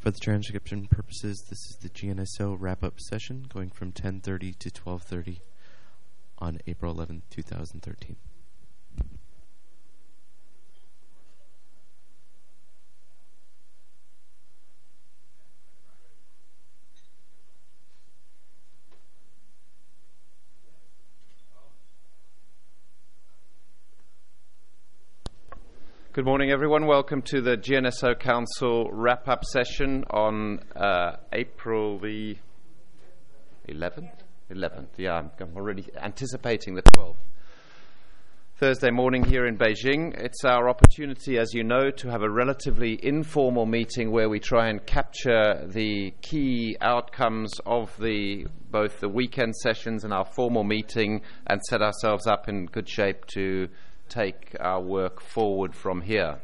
For the transcription purposes, this is the GNSO wrap-up session going from 10:30 to 12:30 on April 11, 2013. Good morning, everyone. Welcome to the GNSO Council wrap-up session on April the 11th? 11th, yeah, I'm already anticipating the 12th. Thursday morning here in Beijing. It's our opportunity, as you know, to have a relatively informal meeting where we try and capture the key outcomes of both the weekend sessions and our formal meeting and set ourselves up in good shape to take our work forward from here.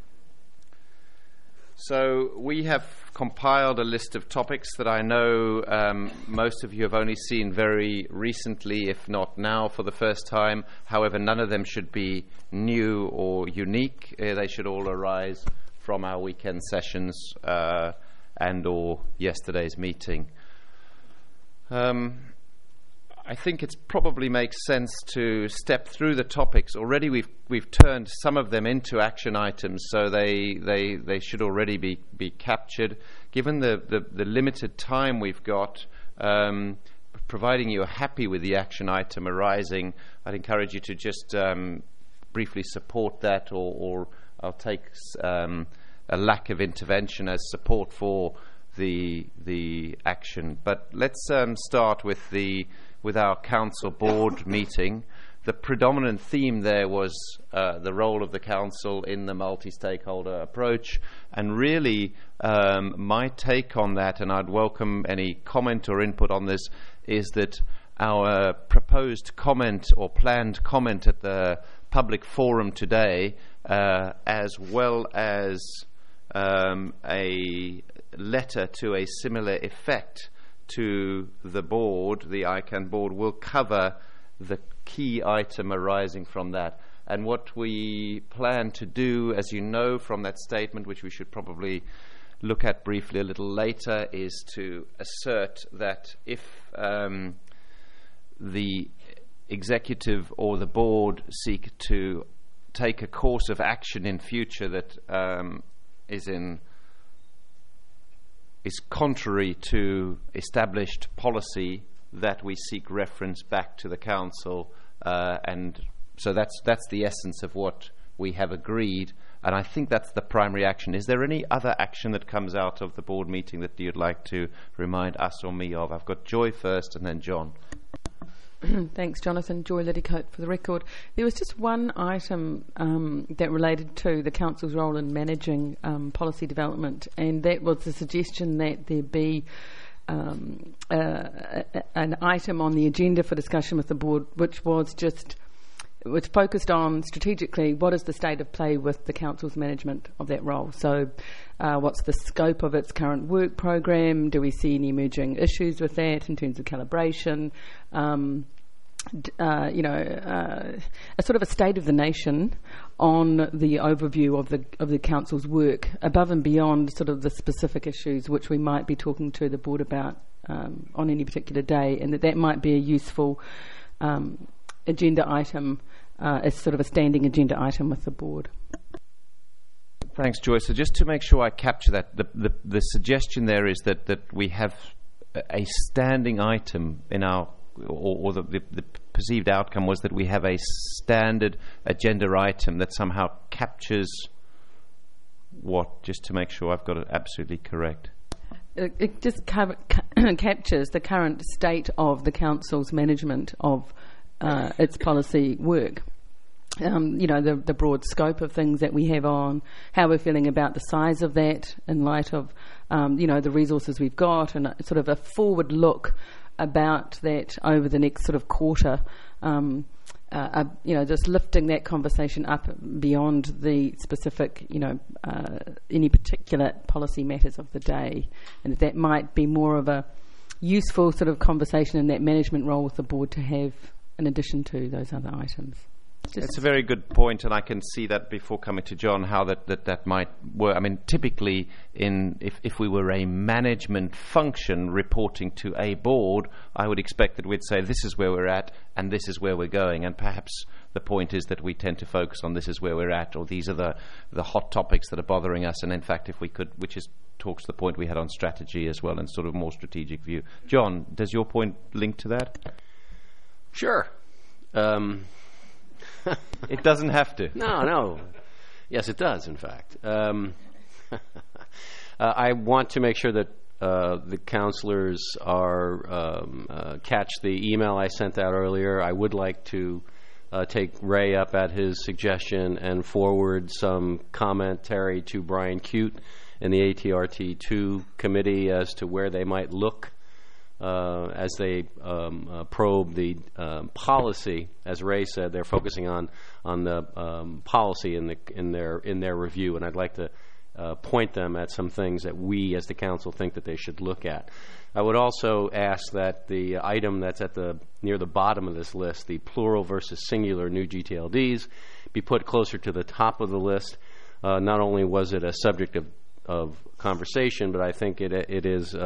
So we have compiled a list of topics that I know most of you have only seen very recently, if not now for the first time. However, none of them should be new or unique. They should all arise from our weekend sessions and or yesterday's meeting. I think it probably makes sense to step through the topics. Already we've turned some of them into action items, so they should already be captured. Given the limited time we've got, providing you're happy with the action item arising, I'd encourage you to just briefly support that, or I'll take a lack of intervention as support for the action. But let's start with our council board meeting. The predominant theme there was the role of the council in the multi-stakeholder approach, and really my take on that, and I'd welcome any comment or input on this, is that our proposed comment or planned comment at the public forum today, as well as a letter to a similar effect to the board, the ICANN board, will cover the key item arising from that. And what we plan to do, as you know from that statement, which we should probably look at briefly a little later, is to assert that if the executive or the board seek to take a course of action in future that is contrary to established policy, that we seek reference back to the council, and so that's the essence of what we have agreed, and I think that's the primary action. Is there any other action that comes out of the board meeting that you'd like to remind us or me of? I've got Joy first and then John. Thanks, Jonathan. Joy Liddycote for the record. There was just one item that related to the Council's role in managing policy development, and that was the suggestion that there be an item on the agenda for discussion with the board, which focused on strategically what is the state of play with the Council's management of that role. So what's the scope of its current work program? Do we see any emerging issues with that in terms of calibration? A sort of a state of the nation on the overview of the Council's work, above and beyond sort of the specific issues which we might be talking to the board about on any particular day, and that might be a useful agenda item as sort of a standing agenda item with the board. Thanks, Joy. So just to make sure I capture that, the suggestion there is that we have a standing item in our, or the perceived outcome was that we have a standard agenda item that somehow captures what, just to make sure I've got it absolutely correct. It just captures the current state of the Council's management of its policy work. The broad scope of things that we have on, how we're feeling about the size of that in light of, the resources we've got, and sort of a forward look about that over the next sort of quarter, just lifting that conversation up beyond the specific, any particular policy matters of the day, and that might be more of a useful sort of conversation in that management role with the board to have in addition to those other items. It's a very good point, and I can see that before coming to John, how that might work. I mean, typically, if we were a management function reporting to a board, I would expect that we'd say, this is where we're at, and this is where we're going. And perhaps the point is that we tend to focus on this is where we're at, or these are the hot topics that are bothering us. And in fact, if we could, talks to the point we had on strategy as well, and sort of more strategic view. John, does your point link to that? Sure. It doesn't have to. No. Yes, it does, in fact. I want to make sure that the counselors catch the email I sent out earlier. I would like to take Ray up at his suggestion and forward some commentary to Brian Cute and the ATRT2 committee as to where they might look as they probe the policy. As Ray said, they're focusing on the policy in their review, and I'd like to point them at some things that we as the council think that they should look at. I would also ask that the item that's near the bottom of this list, the plural versus singular new GTLDs, be put closer to the top of the list. Not only was it a subject of conversation, but I think it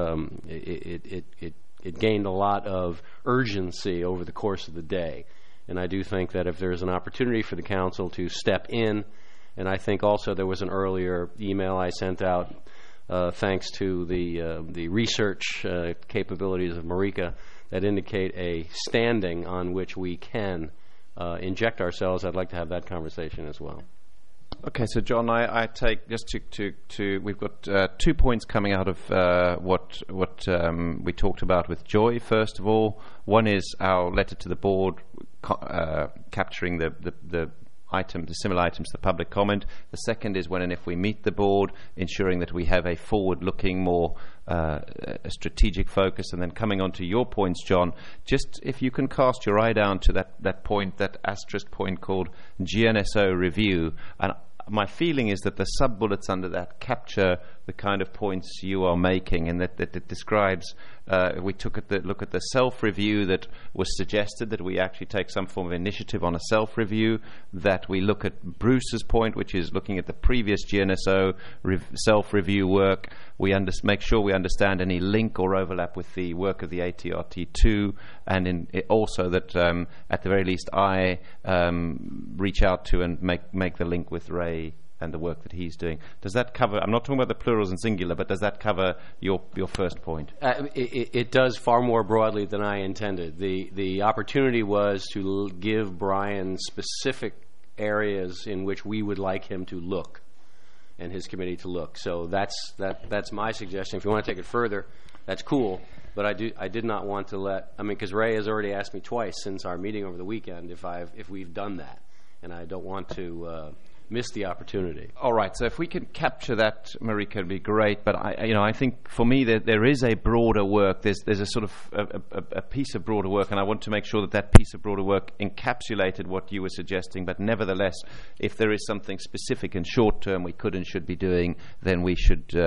gained a lot of urgency over the course of the day. And I do think that if there's an opportunity for the council to step in, and I think also there was an earlier email I sent out thanks to the research capabilities of Marika that indicate a standing on which we can inject ourselves. I'd like to have that conversation as well. Okay, so John, I take just to we've got 2 points coming out of what we talked about with Joy. First of all, one is our letter to the board capturing the similar items to the public comment. The second is when and if we meet the board, ensuring that we have a forward-looking, more a strategic focus. And then coming on to your points, John, just if you can cast your eye down to that point, that asterisk point called GNSO review. And my feeling is that the sub-bullets under that capture the kind of points you are making, and that it describes, we took a look at the self-review that was suggested, that we actually take some form of initiative on a self-review, that we look at Bruce's point, which is looking at the previous GNSO self-review work. We make sure we understand any link or overlap with the work of the ATRT2, and also that at the very least I reach out to and make the link with Ray and the work that he's doing. Does that cover, I'm not talking about the plurals and singular, but does that cover your first point? It does far more broadly than I intended. The opportunity was to give Brian specific areas in which we would like him to look and his committee to look. So that's my suggestion. If you want to take it further, that's cool. But I did not want to because Ray has already asked me twice since our meeting over the weekend if we've done that, and I don't want to miss the opportunity. All right, so if we can capture that, Marika, it'd be great. But I think for me there is a broader work. There's a sort of a piece of broader work, and I want to make sure that piece of broader work encapsulated what you were suggesting. But nevertheless, if there is something specific and short term we could and should be doing, then we should do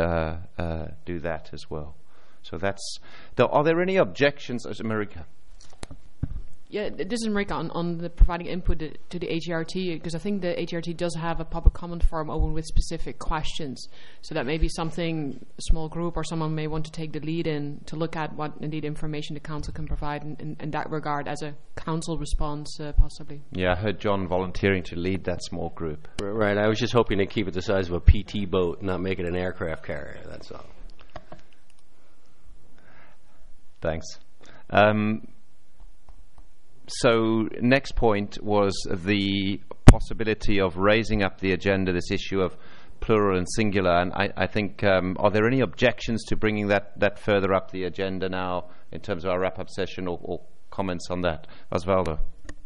that as well. So are there any objections, Marika? Yeah, this is Marika on the providing input to the ATRT, because I think the ATRT does have a public comment forum open with specific questions. So that may be something a small group or someone may want to take the lead in to look at what indeed information the council can provide in that regard as a council response, possibly. Yeah, I heard John volunteering to lead that small group. Right, I was just hoping to keep it the size of a PT boat, not make it an aircraft carrier, that's all. Thanks. So next point was the possibility of raising up the agenda this issue of plural and singular, and I think are there any objections to bringing that further up the agenda now in terms of our wrap-up session or comments on that? Osvaldo.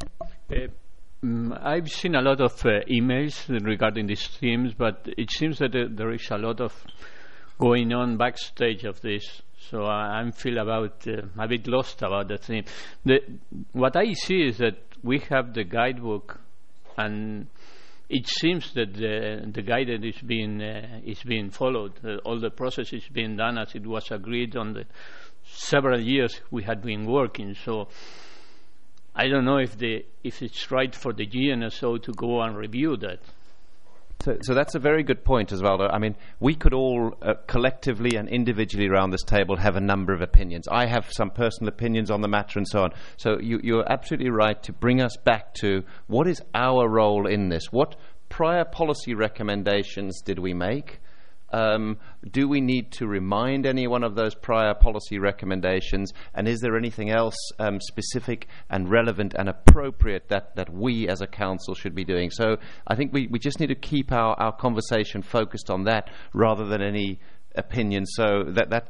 I've seen a lot of emails regarding these themes, but it seems that there is a lot of going on backstage of this. So I feel a bit lost about the theme. What I see is that we have the guidebook, and it seems that the guidance is being followed. All the process is being done as it was agreed on the several years we had been working. So I don't know if it's right for the GNSO to go and review that. So that's a very good point, Osvaldo. I mean, we could all collectively and individually around this table have a number of opinions. I have some personal opinions on the matter and so on. So you're absolutely right to bring us back to what is our role in this? What prior policy recommendations did we make? Do we need to remind anyone of those prior policy recommendations? And is there anything else specific and relevant and appropriate that we as a council should be doing? So I think we just need to keep our conversation focused on that rather than any opinion. So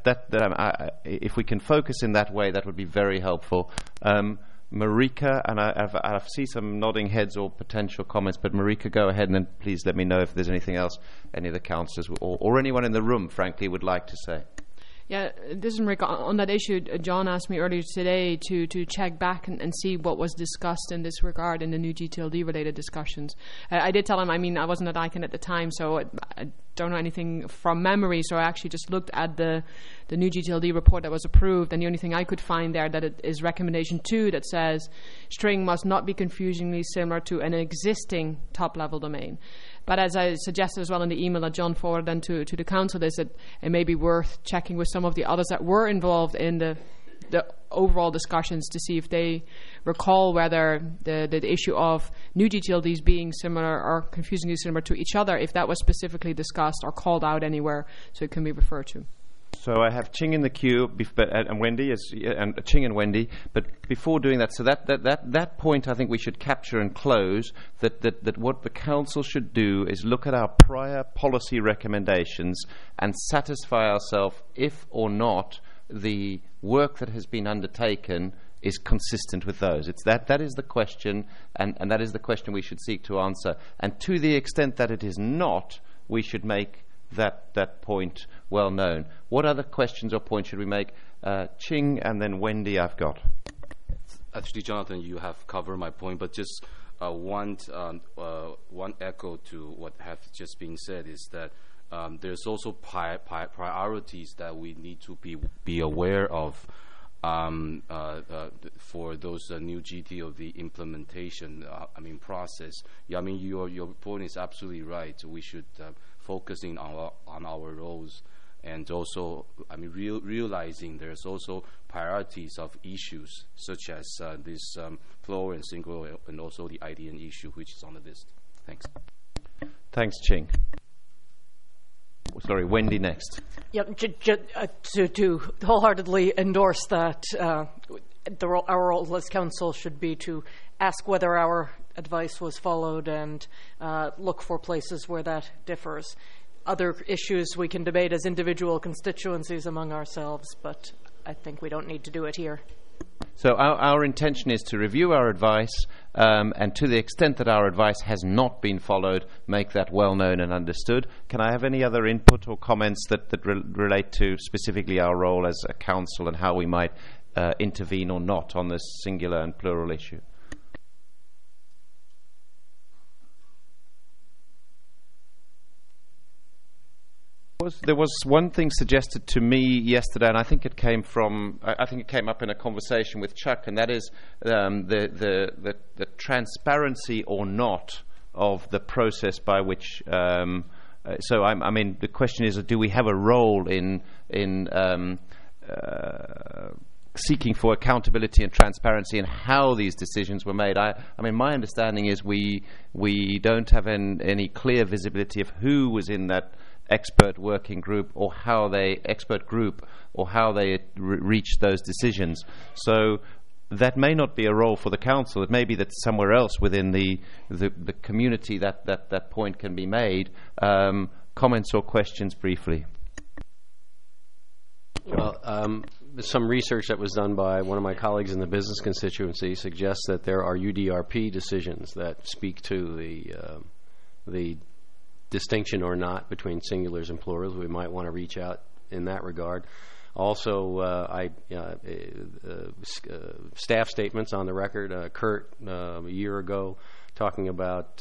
if we can focus in that way, that would be very helpful. Marika, and I see some nodding heads or potential comments, but Marika, go ahead and then please let me know if there's anything else any of the councillors or anyone in the room, frankly, would like to say. Yeah, this is Marika. On that issue, John asked me earlier today to check back and see what was discussed in this regard in the new GTLD-related discussions. I did tell him, I wasn't at ICANN at the time, so I don't know anything from memory, so I actually just looked at the new GTLD report that was approved, and the only thing I could find there that it is recommendation 2 that says string must not be confusingly similar to an existing top-level domain. But as I suggested as well in the email that John forwarded then to the council, is that it may be worth checking with some of the others that were involved in the overall discussions to see if they recall whether the issue of new GTLDs being similar or confusingly similar to each other, if that was specifically discussed or called out anywhere so it can be referred to. So I have Ching in the queue and Wendy, and Ching and Wendy. But before doing that, so that point I think we should capture and close. That what the council should do is look at our prior policy recommendations and satisfy ourselves if or not the work that has been undertaken is consistent with those. It's that is the question, and that is the question we should seek to answer. And to the extent that it is not, we should make that point well known. What other questions or points should we make? Ching and then Wendy I've got. Actually, Jonathan, you have covered my point, but just one echo to what has just been said is that there's also priorities that we need to be aware of for those new GTLD implementation process. Yeah, your point is absolutely right. We should focusing on our roles, and also realizing there's also priorities of issues such as this floor and single, and also the IDN issue which is on the list. Thanks, Ching. Sorry, Wendy next. Yep, to wholeheartedly endorse that, our role as council should be to ask whether our advice was followed and look for places where that differs. Other issues we can debate as individual constituencies among ourselves, but I think we don't need to do it here. So our intention is to review our advice, and to the extent that our advice has not been followed, make that well known and understood. Can I have any other input or comments that relate to specifically our role as a council and how we might intervene or not on this singular and plural issue? There was one thing suggested to me yesterday, and I think it came up in a conversation with Chuck, and that is the transparency or not of the process by which. The question is, do we have a role in seeking for accountability and transparency in how these decisions were made? My understanding is we don't have any clear visibility of who was in that expert working group or how they reached those decisions. So that may not be a role for the council. It may be that somewhere else within the community that point can be made. Comments or questions briefly? Well, some research that was done by one of my colleagues in the business constituency suggests that there are UDRP decisions that speak to the distinction or not between singulars and plurals. We might want to reach out in that regard. Also, staff statements on the record. Kurt, a year ago, talking about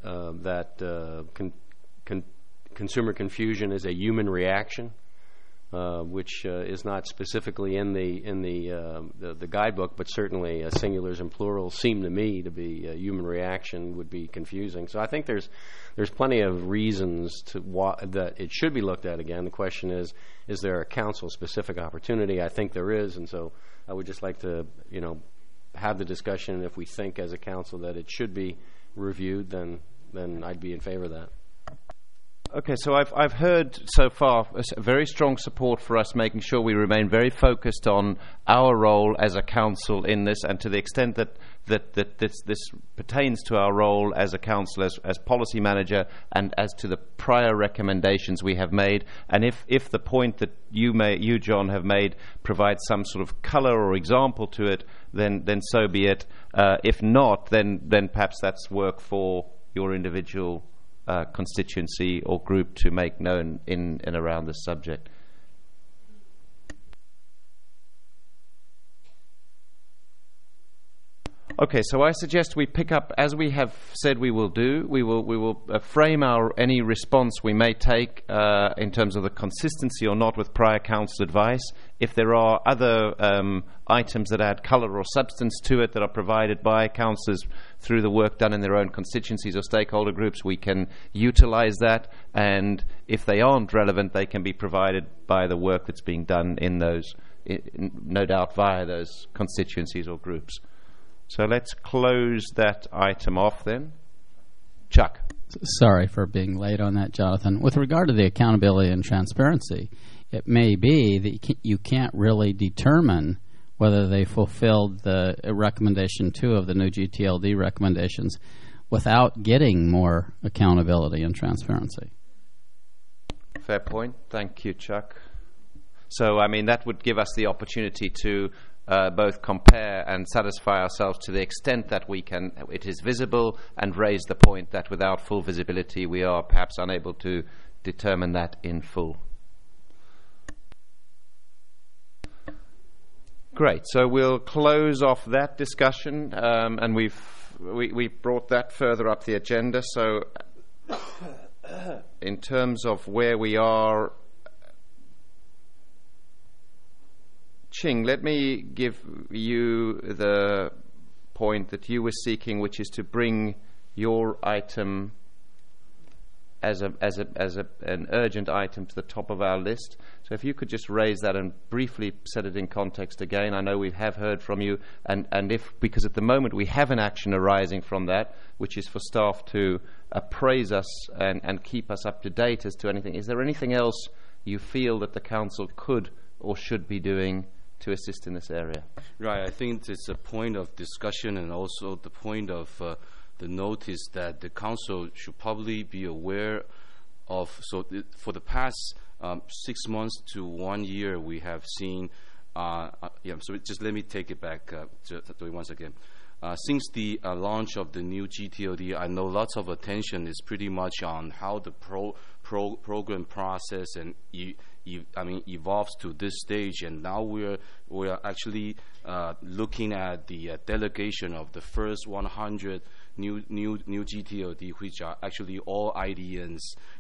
consumer confusion is a human reaction. which is not specifically in the guidebook, but certainly singulars and plurals seem to me to be human reaction would be confusing. So I think there's plenty of reasons that it should be looked at again. The question is there a council-specific opportunity? I think there is, and so I would just like to, have the discussion. If we think as a council that it should be reviewed, then I'd be in favor of that. Okay, so I've heard so far very strong support for us making sure we remain very focused on our role as a council in this, and to the extent that this pertains to our role as a council, as policy manager, and as to the prior recommendations we have made. And if the point that you, John, have made provides some sort of colour or example to it, then so be it. If not, then perhaps that's work for your individual constituency or group to make known in and around this subject. Okay, so I suggest we pick up, as we have said we will do. We will frame any response we may take in terms of the consistency or not with prior council advice. If there are other items that add colour or substance to it that are provided by councillors through the work done in their own constituencies or stakeholder groups, we can utilise that. And if they aren't relevant, they can be provided by the work that's being done in those, no doubt via those constituencies or groups. So let's close that item off then. Chuck. Sorry for being late on that, Jonathan. With regard to the accountability and transparency, it may be that you can't really determine whether they fulfilled the recommendation 2 of the new GTLD recommendations without getting more accountability and transparency. Fair point. Thank you, Chuck. So, I mean, that would give us the opportunity to both compare and satisfy ourselves to the extent that it is visible, and raise the point that without full visibility we are perhaps unable to determine that in full. Great, so we'll close off that discussion, and we brought that further up the agenda. So in terms of where we are, Ching, let me give you the point that you were seeking, which is to bring your item as an urgent item to the top of our list. So if you could just raise that and briefly set it in context again. I know we have heard from you, and because at the moment we have an action arising from that, which is for staff to appraise us and keep us up to date as to anything. Is there anything else you feel that the council could or should be doing to assist in this area? Right, I think it's a point of discussion, and also the point of the notice that the council should probably be aware of. So for the past 6 months to 1 year, we have seen, so just let me take it back once again. Since the launch of the new GTLD, I know lots of attention is pretty much on how the program process and evolves to this stage, and now we are actually looking at the delegation of the first 100 new GTLD, which are actually all IDNs.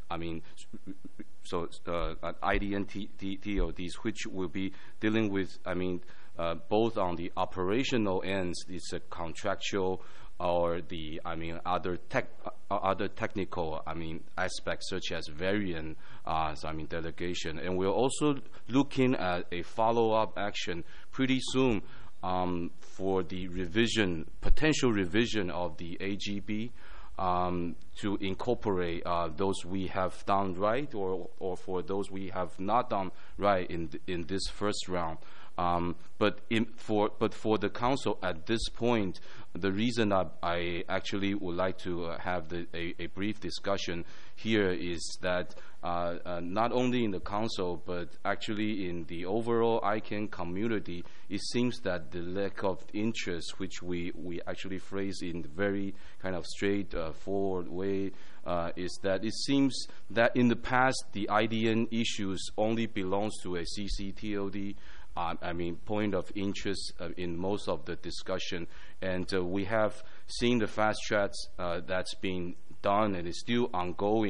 IDN TLDs, which will be dealing with, both on the operational ends, it's a contractual, or the other technical aspects such as variant delegation, and we're also looking at a follow-up action pretty soon for the potential revision of the AGB to incorporate those we have done right, or for those we have not done right in this first round. But for the council at this point, the reason I actually would like to have a brief discussion here is that not only in the council, but actually in the overall ICANN community, it seems that the lack of interest, which we actually phrase in a very kind of straightforward way, is that it seems that in the past the IDN issues only belongs to a CCTLD. Point of interest in most of the discussion, and we have seen the fast tracks that's been done and is still ongoing,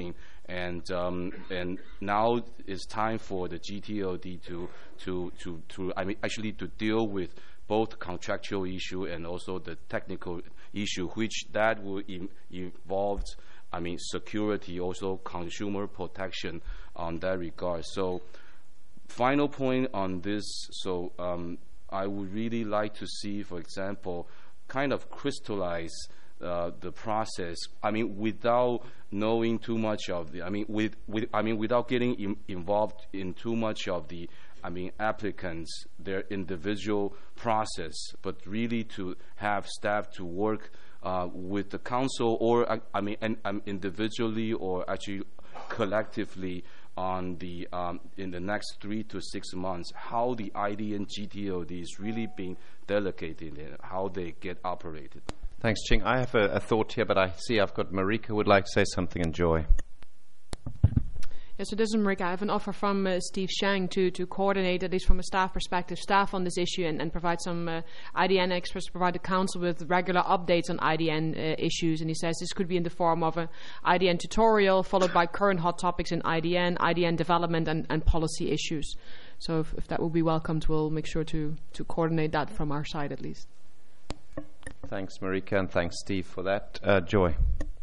and now it's time for the GTLD to actually to deal with both contractual issue and also the technical issue, which that will involve security, also consumer protection on that regard. So final point on this, so I would really like to see, for example, kind of crystallize the process. Without knowing too much of the. Without getting involved in too much of the. Applicants, their individual process, but really to have staff to work with the council, or individually or actually collectively on the in the next 3 to 6 months, how the IDN GTLD is really being delegated and how they get operated. Thanks, Ching. I have a thought here, but I see I've got Marika would like to say something, and Joy. Yeah, so this is Marika. I have an offer from Steve Shang to coordinate, at least from a staff perspective, staff on this issue and provide some IDN experts to provide the council with regular updates on IDN issues. And he says this could be in the form of an IDN tutorial followed by current hot topics in IDN development and policy issues. So if that will be welcomed, we'll make sure to coordinate that from our side at least. Thanks, Marika, and thanks, Steve, for that. Joy.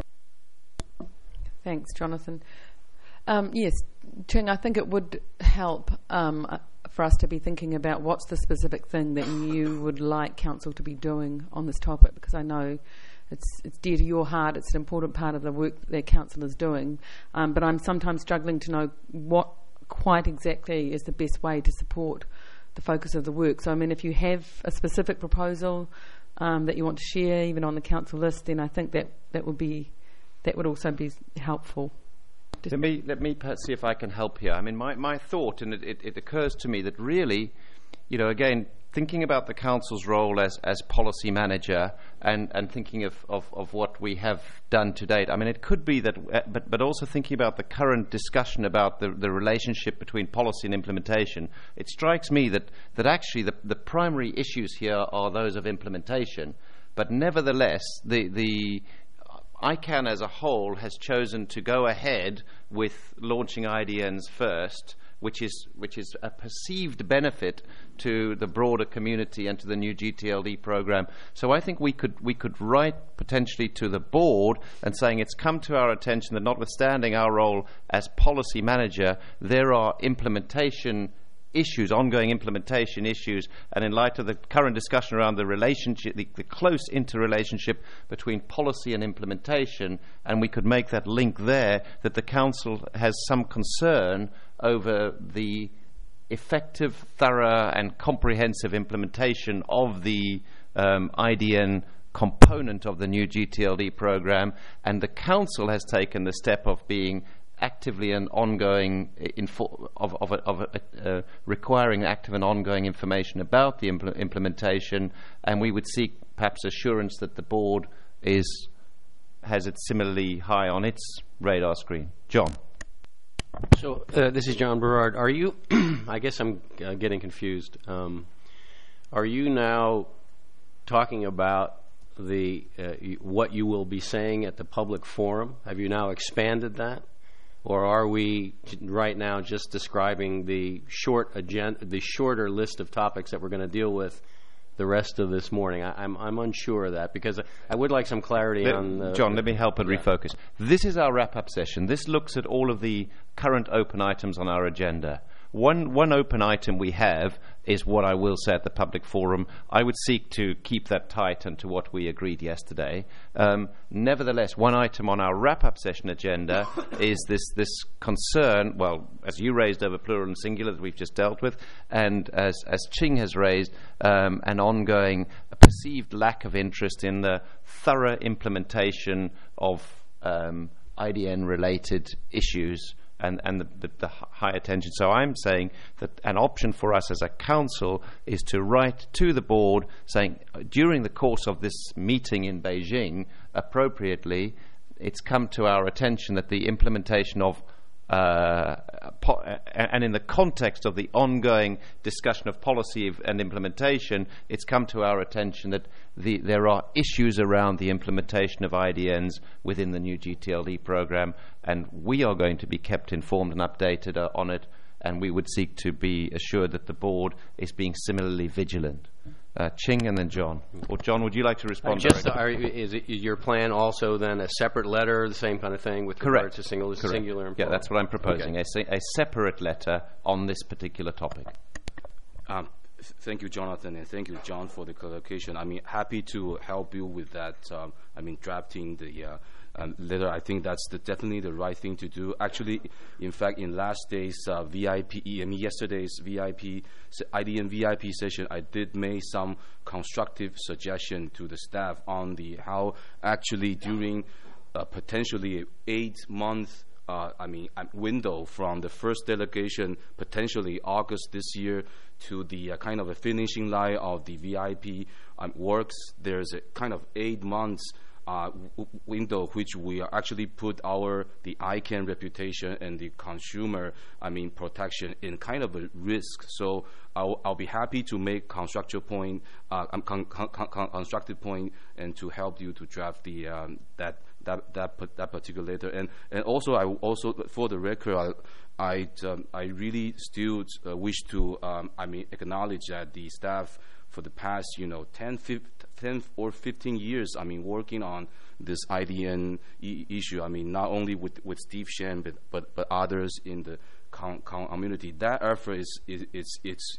Thanks, Jonathan. Yes, Ching, I think it would help for us to be thinking about what's the specific thing that you would like council to be doing on this topic, because I know it's dear to your heart, it's an important part of the work that council is doing, but I'm sometimes struggling to know what quite exactly is the best way to support the focus of the work. So, if you have a specific proposal that you want to share, even on the council list, then I think that would also be helpful. Let me see if I can help here. My thought, and it occurs to me that really, again, thinking about the council's role as policy manager and thinking of what we have done to date. It could be that, but also thinking about the current discussion about the relationship between policy and implementation. It strikes me that actually the primary issues here are those of implementation, but nevertheless the ICANN as a whole has chosen to go ahead with launching IDNs first, which is a perceived benefit to the broader community and to the new GTLD program. So I think we could write potentially to the board and saying it's come to our attention that notwithstanding our role as policy manager, there are implementation issues, ongoing implementation issues, and in light of the current discussion around the relationship, the close interrelationship between policy and implementation, and we could make that link there, that the council has some concern over the effective, thorough and comprehensive implementation of the IDN component of the new GTLD program, and the council has taken the step of being actively and ongoing requiring active and ongoing information about the implementation, and we would seek perhaps assurance that the board has it similarly high on its radar screen. John. So this is John Berard. Are you? I guess I'm getting confused. Are you now talking about what you will be saying at the public forum? Have you now expanded that? Or are we right now just describing the shorter list of topics that we're going to deal with the rest of this morning? I'm unsure of that, because I would like some clarity on... John, let me help and refocus. This is our wrap-up session. This looks at all of the current open items on our agenda. One open item we have is what I will say at the public forum. I would seek to keep that tight and to what we agreed yesterday. Nevertheless, one item on our wrap-up session agenda is this concern, well, as you raised over plural and singular that we've just dealt with, and as Ching has raised, an ongoing perceived lack of interest in the thorough implementation of IDN-related issues and the high attention. So I'm saying that an option for us as a council is to write to the board saying during the course of this meeting in Beijing, appropriately, it's come to our attention that the implementation of and in the context of the ongoing discussion of policy and implementation, it's come to our attention that there are issues around the implementation of IDNs within the new GTLD program, and we are going to be kept informed and updated on it, and we would seek to be assured that the board is being similarly vigilant. Ching and then John. Or John, would you like to respond? Is your plan also then a separate letter, the same kind of thing with regard to singular employment? Yeah, that's what I'm proposing, a separate letter on this particular topic. Thank you, Jonathan, and thank you, John, for the clarification. I mean, happy to help you with that. Drafting the letter. I think that's definitely the right thing to do. Actually, in fact, in last day's yesterday's IDN VIP session, I did make some constructive suggestion to the staff on how actually during potentially 8-month window from the first delegation, potentially August this year, to the kind of a finishing line of the VIP works. There's a kind of 8 months window which we actually put the ICANN reputation and the consumer protection in kind of a risk. So I'll be happy to make constructive point and to help you to draft the that particular letter. And also for the record, I really still wish to acknowledge that the staff for the past 10 or 15 years working on this IDN issue. Not only with Steve Shen but others in the community. That effort is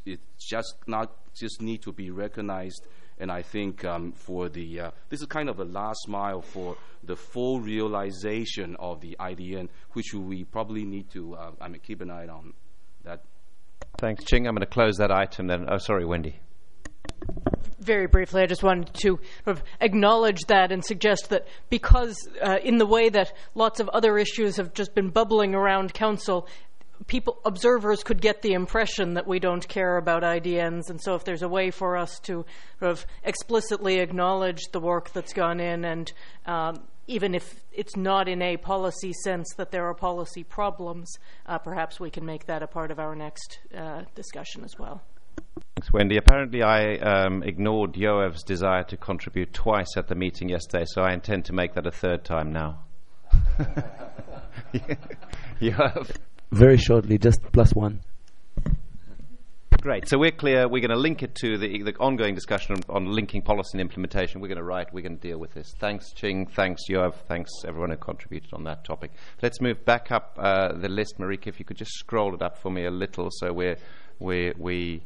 just need to be recognized. And I think this is kind of the last mile for the full realization of the IDN, which we probably need to keep an eye on that. Thanks, Ching. I'm going to close that item then. Oh, sorry, Wendy. Very briefly, I just wanted to sort of acknowledge that and suggest that because in the way that lots of other issues have just been bubbling around Council, observers could get the impression that we don't care about IDNs, and so if there's a way for us to sort of explicitly acknowledge the work that's gone in, and even if it's not in a policy sense that there are policy problems, perhaps we can make that a part of our next discussion as well. Thanks, Wendy. Apparently I ignored Yoav's desire to contribute twice at the meeting yesterday, so I intend to make that a third time now. Yoav? Very shortly, just +1. Great. So we're clear. We're going to link it to the ongoing discussion on linking policy and implementation. We're going to deal with this. Thanks, Ching. Thanks, Yoav. Thanks, everyone who contributed on that topic. Let's move back up the list. Marika, if you could just scroll it up for me a little so we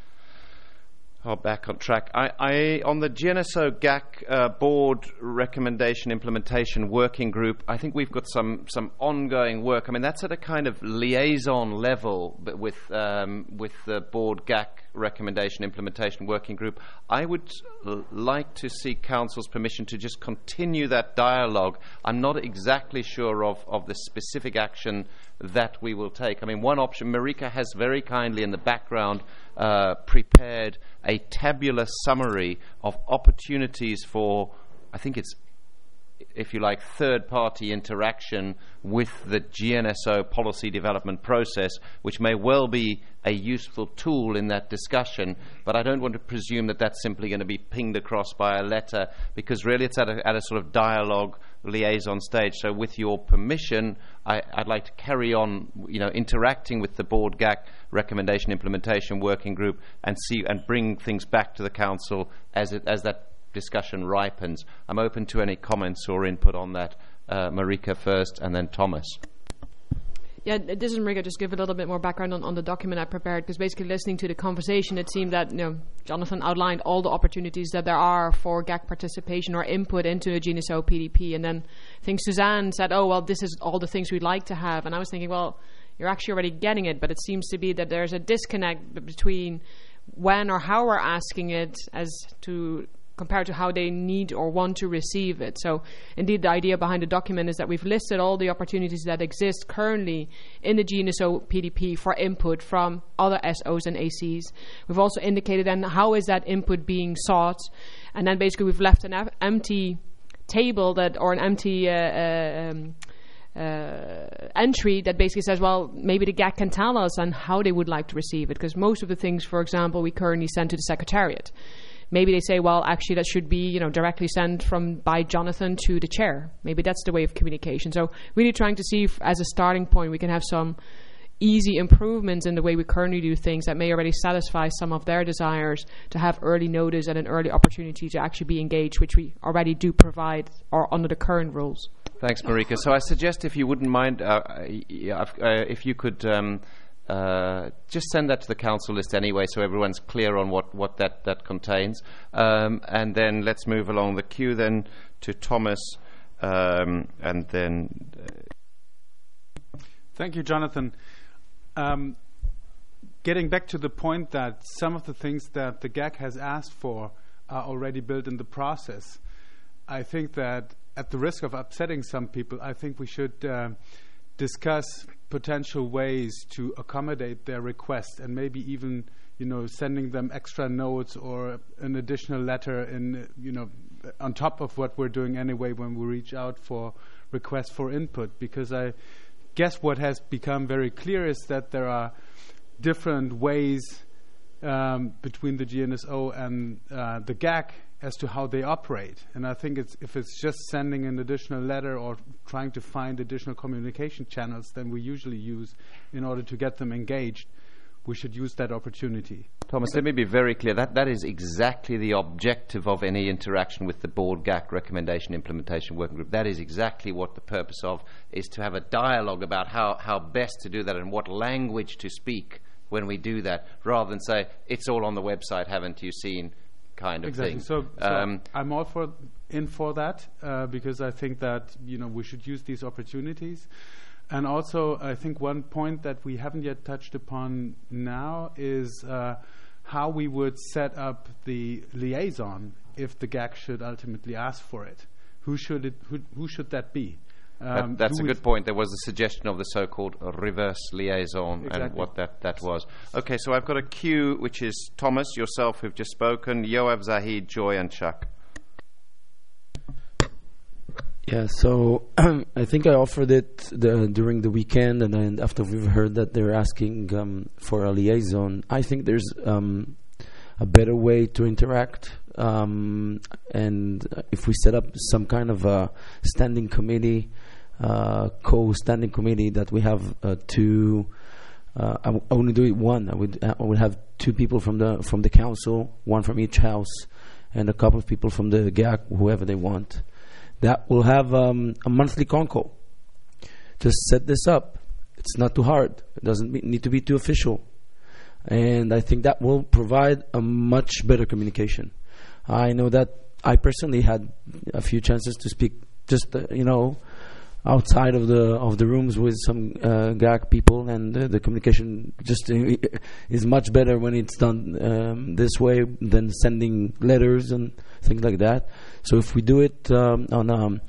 are back on track. On the GNSO GAC board recommendation implementation working group, I think we've got some ongoing work. That's at a kind of liaison level, but with the board GAC recommendation implementation working group. I would like to seek Council's permission to just continue that dialogue. I'm not exactly sure of the specific action that we will take. One option, Marika has very kindly in the background prepared a tabular summary of opportunities for, I think it's, if you like, third-party interaction with the GNSO policy development process, which may well be a useful tool in that discussion, but I don't want to presume that that's simply going to be pinged across by a letter, because really it's at a sort of dialogue liaison stage. So with your permission, I'd like to carry on, interacting with the board GAC recommendation implementation working group and bring things back to the Council as that discussion ripens. I'm open to any comments or input on that. Marika first, and then Thomas. Yeah, this is Marika. Just give a little bit more background on the document I prepared, because basically listening to the conversation, it seemed that Jonathan outlined all the opportunities that there are for GAC participation or input into a GNSO PDP, and then I think Suzanne said, "Oh, well, this is all the things we'd like to have," and I was thinking, well, you're actually already getting it, but it seems to be that there's a disconnect between when or how we're asking it as to compared to how they need or want to receive it. So indeed the idea behind the document is that we've listed all the opportunities that exist currently in the GNSO PDP for input from other SOs and ACs. We've also indicated then how is that input being sought, and then basically we've left an empty table or an empty entry that basically says, well, maybe the GAC can tell us on how they would like to receive it, because most of the things, for example, we currently send to the Secretariat. Maybe they say, well, actually that should be, directly sent by Jonathan to the chair. Maybe that's the way of communication. So really trying to see if, as a starting point, we can have some easy improvements in the way we currently do things that may already satisfy some of their desires to have early notice and an early opportunity to actually be engaged, which we already do provide or under the current rules. Thanks, Marika. So I suggest, if you wouldn't mind, if you could just send that to the council list anyway, so everyone's clear on what that contains. And then let's move along the queue then to Thomas, and then... Thank you, Jonathan. Getting back to the point that some of the things that the GAC has asked for are already built in the process, I think that at the risk of upsetting some people, I think we should discuss potential ways to accommodate their request, and maybe even, sending them extra notes or an additional letter in, on top of what we're doing anyway when we reach out for requests for input. Because I guess what has become very clear is that there are different ways between the GNSO and the GAC as to how they operate. And I think if it's just sending an additional letter or trying to find additional communication channels than we usually use in order to get them engaged, we should use that opportunity. Thomas, let me be very clear. That is exactly the objective of any interaction with the Board GAC Recommendation Implementation Working Group. That is exactly what the purpose of is, to have a dialogue about how best to do that and what language to speak when we do that, rather than say, it's all on the website, haven't you seen, kind of exactly. thing. So I'm all for that because I think that we should use these opportunities. And also, I think one point that we haven't yet touched upon now is how we would set up the liaison if the GAC should ultimately ask for it. Who should that be? That's a good point. There was a suggestion of the so-called reverse liaison, exactly, and what that was. Okay, so I've got a queue, which is Thomas, yourself who've just spoken, Yoav, Zahid, Joy, and Chuck. Yeah, so I think I offered it during the weekend, and then after we've heard that they're asking for a liaison, I think there's a better way to interact. And if we set up some kind of a standing committee, co-standing committee, that we have two. I wouldn't do it one. I would have two people from the council, one from each house, and a couple of people from the GAC, whoever they want. That will have a monthly con call. Just set this up. It's not too hard. It doesn't need to be too official. And I think that will provide a much better communication. I know that I personally had a few chances to speak just, outside of the rooms with some GAC people, and the communication just is much better when it's done this way than sending letters and things like that. So if we do it on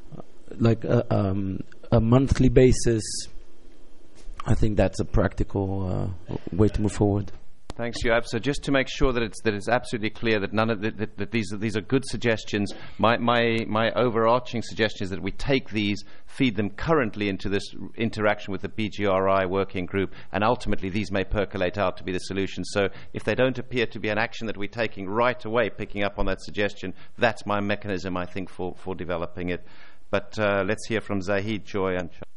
a monthly basis, I think that's a practical way to move forward. Thanks, Yoav. So just to make sure that it's absolutely clear that none of that these are good suggestions, my overarching suggestion is that we take these, feed them currently into this interaction with the BGRI working group, and ultimately these may percolate out to be the solution. So if they don't appear to be an action that we're taking right away, picking up on that suggestion, that's my mechanism, I think, for developing it. But let's hear from Zahid, Joy, and Chuck.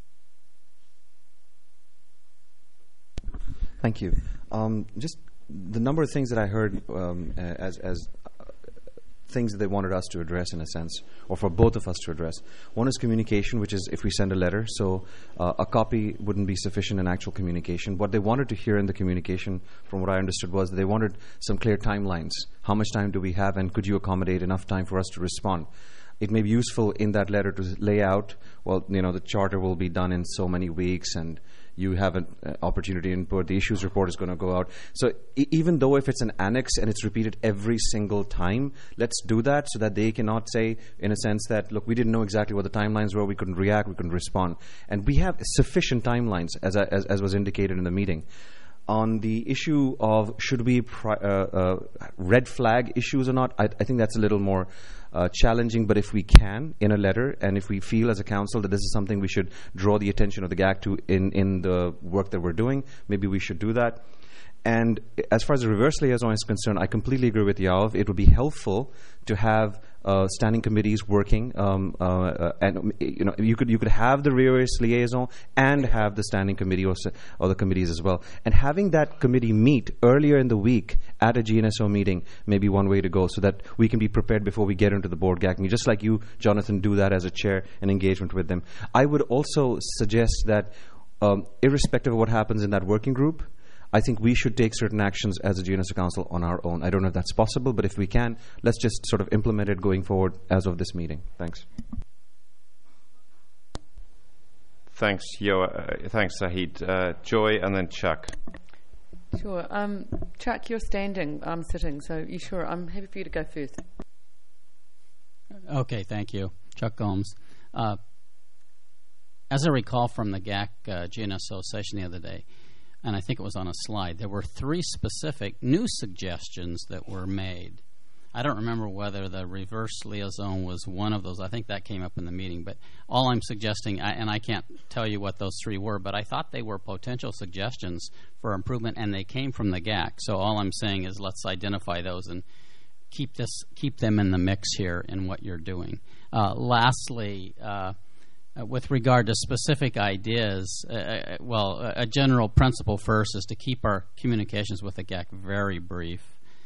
Thank you. Just the number of things that I heard as things that they wanted us to address, in a sense, or for both of us to address. One is communication, which is if we send a letter. So a copy wouldn't be sufficient in actual communication. What they wanted to hear in the communication, from what I understood, was that they wanted some clear timelines. How much time do we have, and could you accommodate enough time for us to respond? It may be useful in that letter to lay out, well, the charter will be done in so many weeks, and you have an opportunity to input. The issues report is going to go out. So even though if it's an annex and it's repeated every single time, let's do that so that they cannot say, in a sense, that, look, we didn't know exactly what the timelines were, we couldn't react, we couldn't respond. And we have sufficient timelines, as was indicated in the meeting. On the issue of should we red flag issues or not, I think that's a little more challenging, but if we can, in a letter, and if we feel as a council that this is something we should draw the attention of the GAC to in the work that we're doing, maybe we should do that. And as far as the reverse liaison is concerned, I completely agree with Yoav. It would be helpful to have standing committees working, and you could have the reverse liaison and have the standing committee or the committees as well. And having that committee meet earlier in the week at a GNSO meeting may be one way to go, so that we can be prepared before we get into the board GAC meeting. Just like you, Jonathan, do that as a chair and engagement with them. I would also suggest that, irrespective of what happens in that working group, I think we should take certain actions as a GNSO Council on our own. I don't know if that's possible, but if we can, let's just sort of implement it going forward as of this meeting. Thanks. Thanks, thanks, Zahid. Joy, and then Chuck. Sure. Chuck, you're standing. I'm sitting, so you sure? I'm happy for you to go first. Okay, thank you. Chuck Gomes. As I recall from the GAC GNSO session the other day, and I think it was on a slide, there were 3 specific new suggestions that were made. I don't remember whether the reverse liaison was one of those. I think that came up in the meeting. But all I'm suggesting, and I can't tell you what those 3 were, but I thought they were potential suggestions for improvement, and they came from the GAC. So all I'm saying is let's identify those and keep them in the mix here in what you're doing. Lastly, with regard to specific ideas, a general principle first is to keep our communications with the GAC very brief.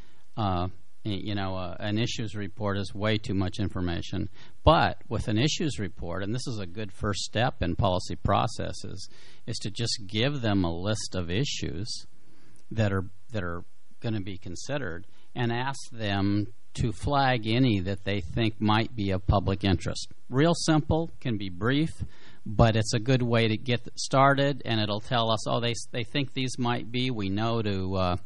An issues report is way too much information. But with an issues report, and this is a good first step in policy processes, is to just give them a list of issues that are going to be considered and ask them to flag any that they think might be of public interest. Real simple, can be brief, but it's a good way to get started, and it'll tell us, they think these might be. We know to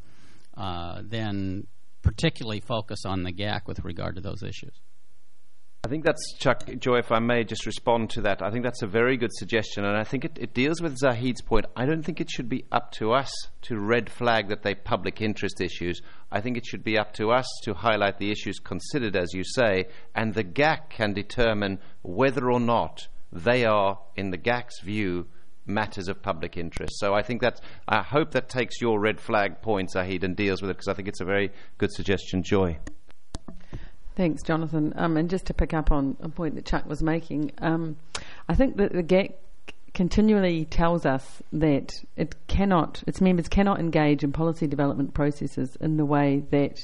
then particularly focus on the GAC with regard to those issues. I think that's, Chuck, Joy, if I may just respond to that, I think that's a very good suggestion, and I think it deals with Zahid's point. I don't think it should be up to us to red flag that they're public interest issues. I think it should be up to us to highlight the issues considered, as you say, and the GAC can determine whether or not they are, in the GAC's view, matters of public interest. So I think I hope that takes your red flag point, Zahid, and deals with it, because I think it's a very good suggestion. Joy. Thanks, Jonathan. And just to pick up on a point that Chuck was making, I think that the GAC continually tells us that its members cannot engage in policy development processes in the way that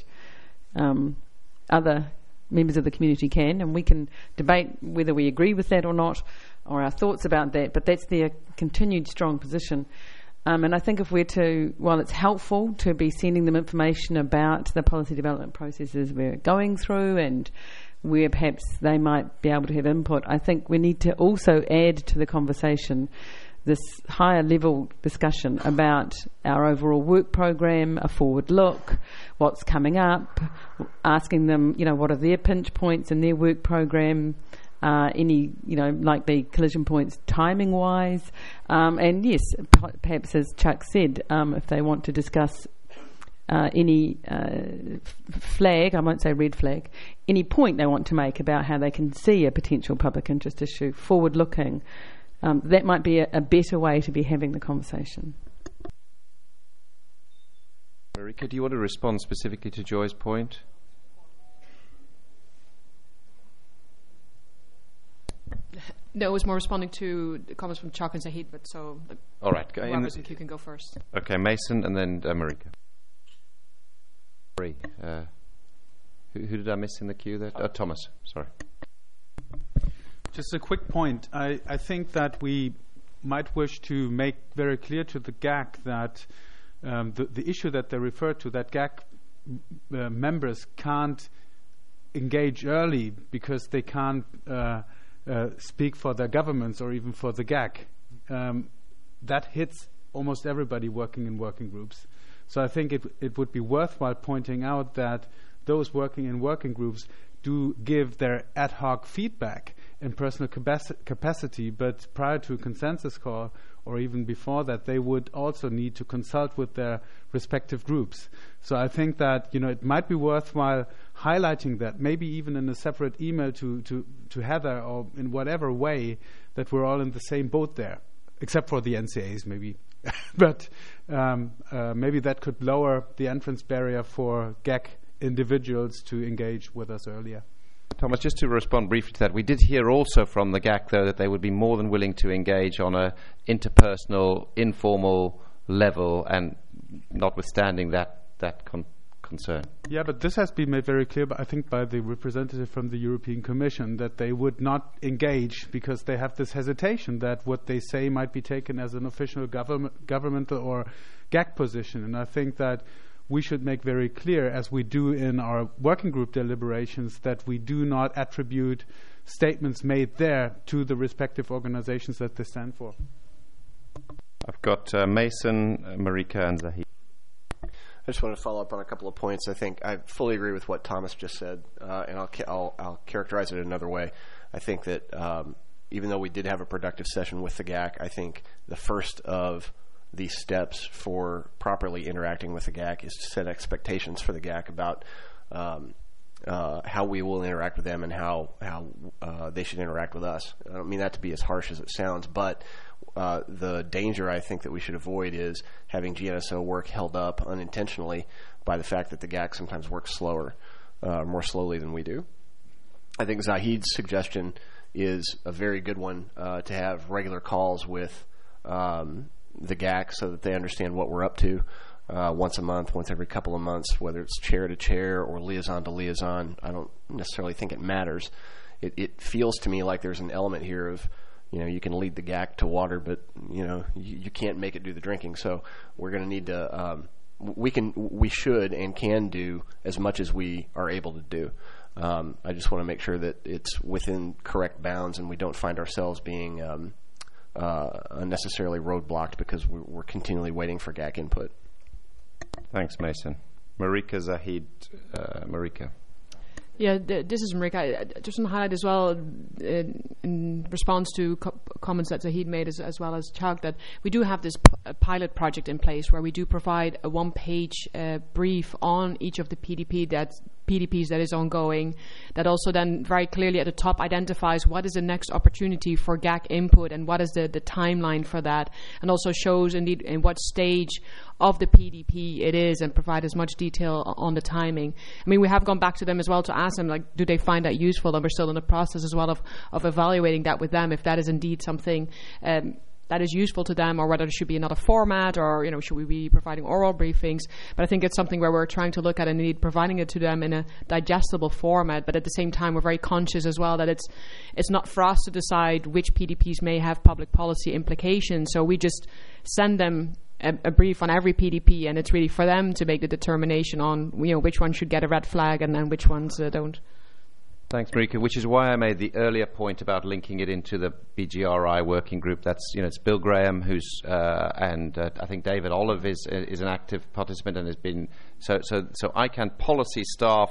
other members of the community can, and we can debate whether we agree with that or not, or our thoughts about that, but that's their continued strong position. And I think while it's helpful to be sending them information about the policy development processes we're going through and where perhaps they might be able to have input, I think we need to also add to the conversation this higher level discussion about our overall work program, a forward look, what's coming up, asking them, what are their pinch points in their work program, any, like the collision points timing-wise. And yes, perhaps as Chuck said, if they want to discuss any flag, I won't say red flag, any point they want to make about how they can see a potential public interest issue, forward-looking, that might be a better way to be having the conversation. Marika, do you want to respond specifically to Joy's point? No, it was more responding to the comments from Chuck and Zahid, but so... All right. You can go first. Okay, Mason and then Marika. Sorry. Who did I miss in the queue there? Thomas, sorry. Just a quick point. I think that we might wish to make very clear to the GAC that the issue that they refer to, that GAC members can't engage early because they can't speak for their governments or even for the GAC. That hits almost everybody working in working groups. So I think it would be worthwhile pointing out that those working in working groups do give their ad hoc feedback in personal capacity, but prior to a consensus call or even before that, they would also need to consult with their respective groups. So I think that, it might be worthwhile highlighting that, maybe even in a separate email to Heather, or in whatever way, that we're all in the same boat there, except for the NCAs maybe. But maybe that could lower the entrance barrier for GAC individuals to engage with us earlier. Thomas, just to respond briefly to that, we did hear also from the GAC, though, that they would be more than willing to engage on a interpersonal, informal level, and notwithstanding that concern. Yeah, but this has been made very clear, I think, by the representative from the European Commission, that they would not engage because they have this hesitation that what they say might be taken as an official governmental or GAC position. And I think that we should make very clear, as we do in our working group deliberations, that we do not attribute statements made there to the respective organizations that they stand for. I've got Mason, Marika, and Zahid. I just want to follow up on a couple of points. I think I fully agree with what Thomas just said, and I'll characterize it another way. I think that even though we did have a productive session with the GAC, I think the first of these steps for properly interacting with the GAC is to set expectations for the GAC about how we will interact with them and how they should interact with us. I don't mean that to be as harsh as it sounds, but the danger I think that we should avoid is having GNSO work held up unintentionally by the fact that the GAC sometimes works slower, more slowly than we do. I think Zahid's suggestion is a very good one, to have regular calls with the GAC so that they understand what we're up to, once a month, once every couple of months, whether it's chair to chair or liaison to liaison. I don't necessarily think it matters. It feels to me like there's an element here of, you can lead the GAC to water, but you can't make it do the drinking. So we're going to need to we should and can do as much as we are able to do. I just want to make sure that it's within correct bounds and we don't find ourselves being unnecessarily roadblocked because we're continually waiting for GAC input. Thanks, Mason. Marika, Zahid, Marika. Yeah, this is Marika. I just want to highlight as well, in response to comments that Zahid made as well as Chuck, that we do have this pilot project in place where we do provide a one-page brief on each of the PDPs that is ongoing, that also then very clearly at the top identifies what is the next opportunity for GAC input and what is the timeline for that, and also shows indeed in what stage of the PDP it is and provide as much detail on the timing. I mean, we have gone back to them as well to ask them, like, do they find that useful? And we're still in the process as well of evaluating that with them, if that is indeed something that is useful to them, or whether there should be another format, or should we be providing oral briefings. But I think it's something where we're trying to look at and indeed providing it to them in a digestible format, but at the same time we're very conscious as well that it's not for us to decide which PDPs may have public policy implications. So we just send them a brief on every PDP, and it's really for them to make the determination on which one should get a red flag and then which ones don't. Thanks, Marika, which is why I made the earlier point about linking it into the BGRI working group. That's, it's Bill Graham, who's, and I think David Olive is an active participant and has been, so ICANN policy staff,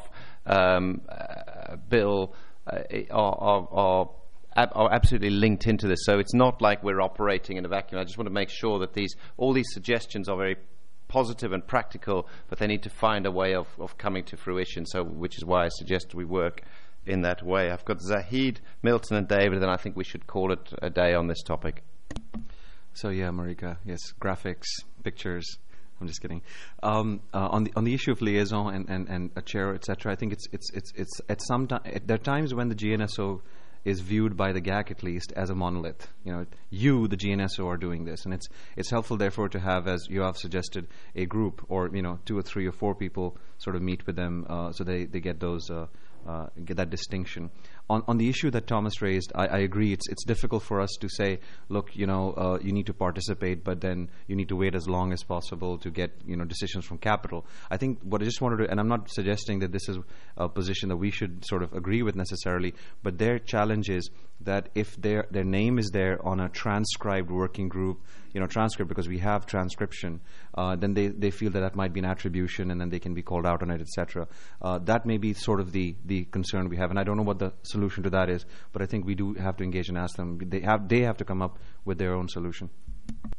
Bill, are absolutely linked into this. So it's not like we're operating in a vacuum. I just want to make sure that all these suggestions are very positive and practical, but they need to find a way of coming to fruition. So, which is why I suggest we work in that way. I've got Zahid, Milton, and David, and I think we should call it a day on this topic. So yeah, Marika, yes, graphics, pictures. I'm just kidding. On the issue of liaison and a chair, etc. I think it's at some time there are times when the GNSO is viewed by the GAC at least as a monolith. You, the GNSO, are doing this, and it's helpful therefore to have, as you have suggested, a group or 2 or 3 or 4 people sort of meet with them so they get those. Get that distinction. On the issue that Thomas raised, I agree. It's difficult for us to say, look, you need to participate, but then you need to wait as long as possible to get decisions from capital. I think what I just wanted to, and I'm not suggesting that this is a position that we should sort of agree with necessarily, but their challenge is that if their name is there on a transcribed working group, transcript, because we have transcription, then they feel that might be an attribution, and then they can be called out on it, etc. That may be sort of the concern we have, and I don't know what the solution to that is, but I think we do have to engage and ask them. They have to come up with their own solution.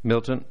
Milton?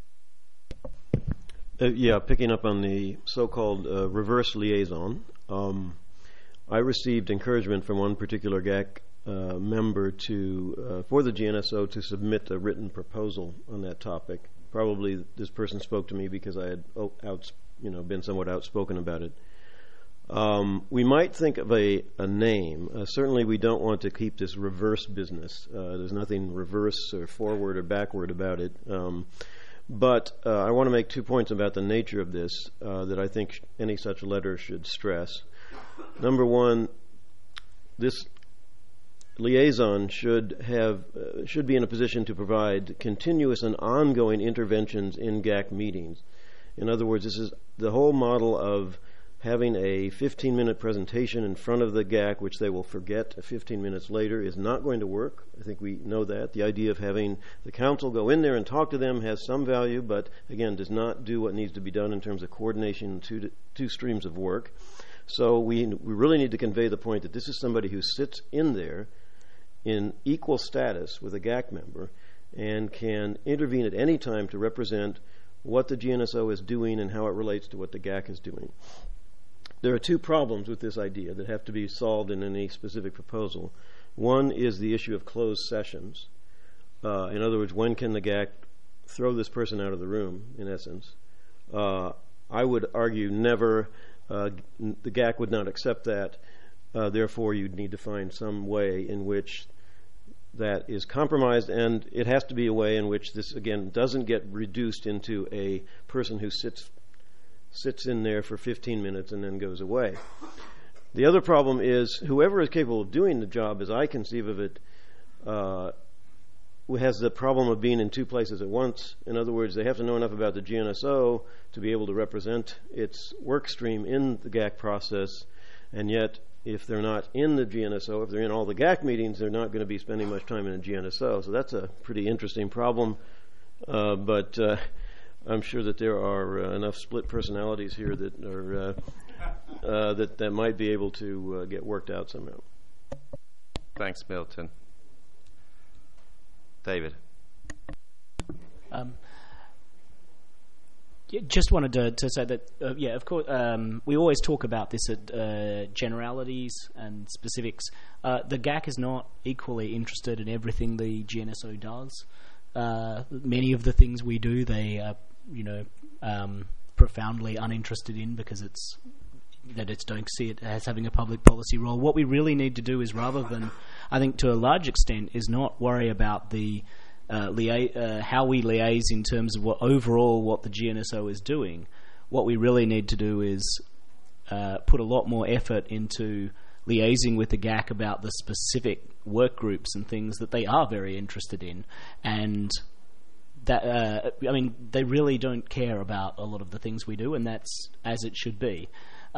Yeah, picking up on the so-called reverse liaison, I received encouragement from one particular GAC member for the GNSO to submit a written proposal on that topic. Probably this person spoke to me because I had been somewhat outspoken about it. We might think of a name. Certainly we don't want to keep this reverse business. There's nothing reverse or forward or backward about it. But I want to make 2 points about the nature of this that I think any such letter should stress. Number one, this liaison should be in a position to provide continuous and ongoing interventions in GAC meetings. In other words, this is the whole model of having a 15-minute presentation in front of the GAC, which they will forget 15 minutes later, is not going to work. I think we know that. The idea of having the council go in there and talk to them has some value, but again, does not do what needs to be done in terms of coordination two streams of work. So we really need to convey the point that this is somebody who sits in there in equal status with a GAC member and can intervene at any time to represent what the GNSO is doing and how it relates to what the GAC is doing. There are 2 problems with this idea that have to be solved in any specific proposal. One is the issue of closed sessions. In other words, when can the GAC throw this person out of the room, in essence? I would argue never. The GAC would not accept that. Therefore, you'd need to find some way in which that is compromised, and it has to be a way in which this, again, doesn't get reduced into a person who sits in there for 15 minutes and then goes away. The other problem is whoever is capable of doing the job, as I conceive of it, has the problem of being in 2 places at once. In other words, they have to know enough about the GNSO to be able to represent its work stream in the GAC process, and yet if they're not in the GNSO, if they're in all the GAC meetings, they're not going to be spending much time in the GNSO. So that's a pretty interesting problem, but I'm sure that there are enough split personalities here that are that might be able to get worked out somehow. Thanks, Milton. David. Just wanted to say that, of course, we always talk about this at generalities and specifics. The GAC is not equally interested in everything the GNSO does. Many of the things we do, they are, profoundly uninterested in because don't see it as having a public policy role. What we really need to do is, rather than, I think to a large extent, is not worry about the how we liaise in terms of what the GNSO is doing. What we really need to do is put a lot more effort into liaising with the GAC about the specific work groups and things that they are very interested in, and that they really don't care about a lot of the things we do, and that's as it should be.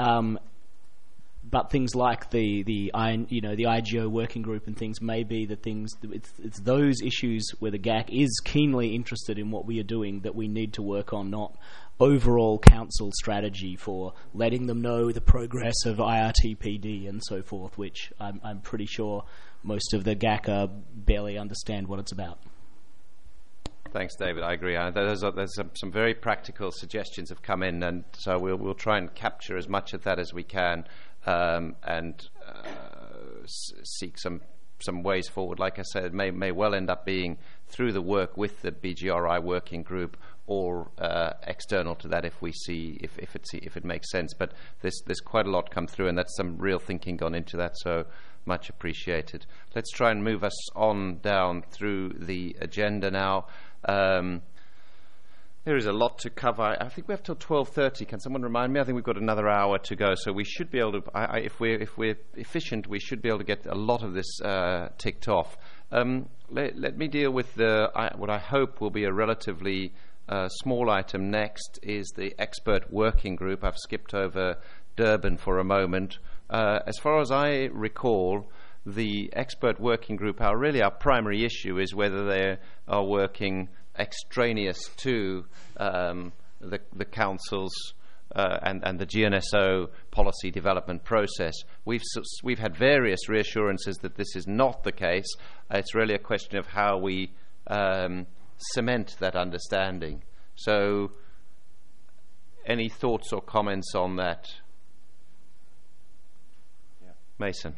But things like the IGO working group and things may be the things. It's those issues where the GAC is keenly interested in what we are doing that we need to work on, not overall council strategy for letting them know the progress of IRTPD and so forth, which I'm pretty sure most of the GAC barely understand what it's about. Thanks, David. I agree. There's some very practical suggestions have come in, and so we'll try and capture as much of that as we can, and seek some ways forward. Like I said, it may well end up being through the work with the BGRI working group, or external to that if we see if it makes sense. But there's quite a lot come through, and that's some real thinking gone into that. So much appreciated. Let's try and move us on down through the agenda now. There is a lot to cover. I think we have till 12:30. Can someone remind me? I think we've got another hour to go, so we should be able to. If we're efficient, we should be able to get a lot of this ticked off. Let me deal with what I hope will be a relatively small item next. Is the expert working group. I've skipped over Durban for a moment. As far as I recall, the expert working group, our primary issue is whether they are working extraneous to the council's and the GNSO policy development process. We've had various reassurances that this is not the case. It's really a question of how we cement that understanding. So, any thoughts or comments on that? Yeah. Mason.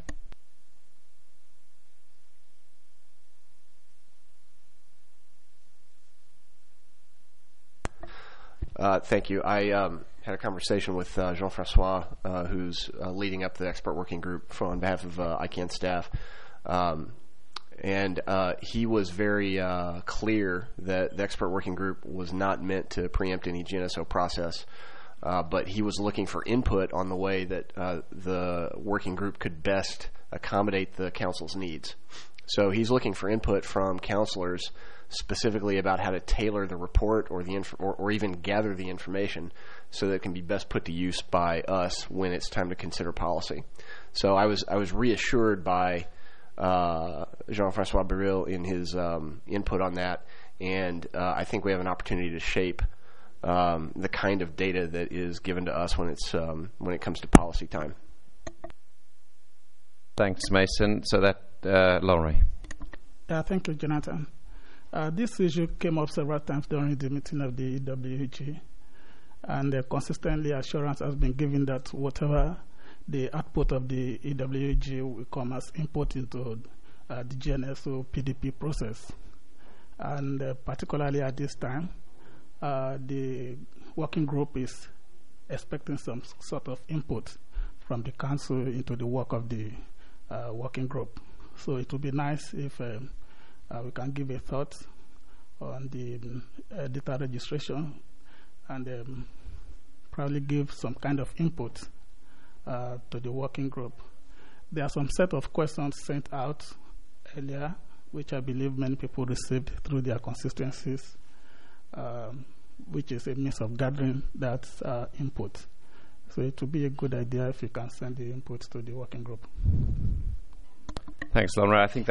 Thank you. I had a conversation with Jean-Francois, who's leading up the expert working group on behalf of ICANN staff. And he was very clear that the expert working group was not meant to preempt any GNSO process, but he was looking for input on the way that the working group could best accommodate the council's needs. So he's looking for input from counselors specifically about how to tailor the report or or even gather the information so that it can be best put to use by us when it's time to consider policy. So I was reassured by Jean-Francois Baril in his input on that, and I think we have an opportunity to shape the kind of data that is given to us when it comes to policy time. Thanks, Mason. So that Laurie. Thank you, Jonathan. This issue came up several times during the meeting of the EWG, and consistently assurance has been given that whatever the output of the EWG will come as input into the GNSO PDP process. And particularly at this time, the working group is expecting some sort of input from the council into the work of the working group. So it would be nice if we can give a thought on the data registration and probably give some kind of input to the working group. There are some set of questions sent out earlier, which I believe many people received through their constituencies, which is a means of gathering that input. So it would be a good idea if you can send the inputs to the working group. Thanks, Laurie. I think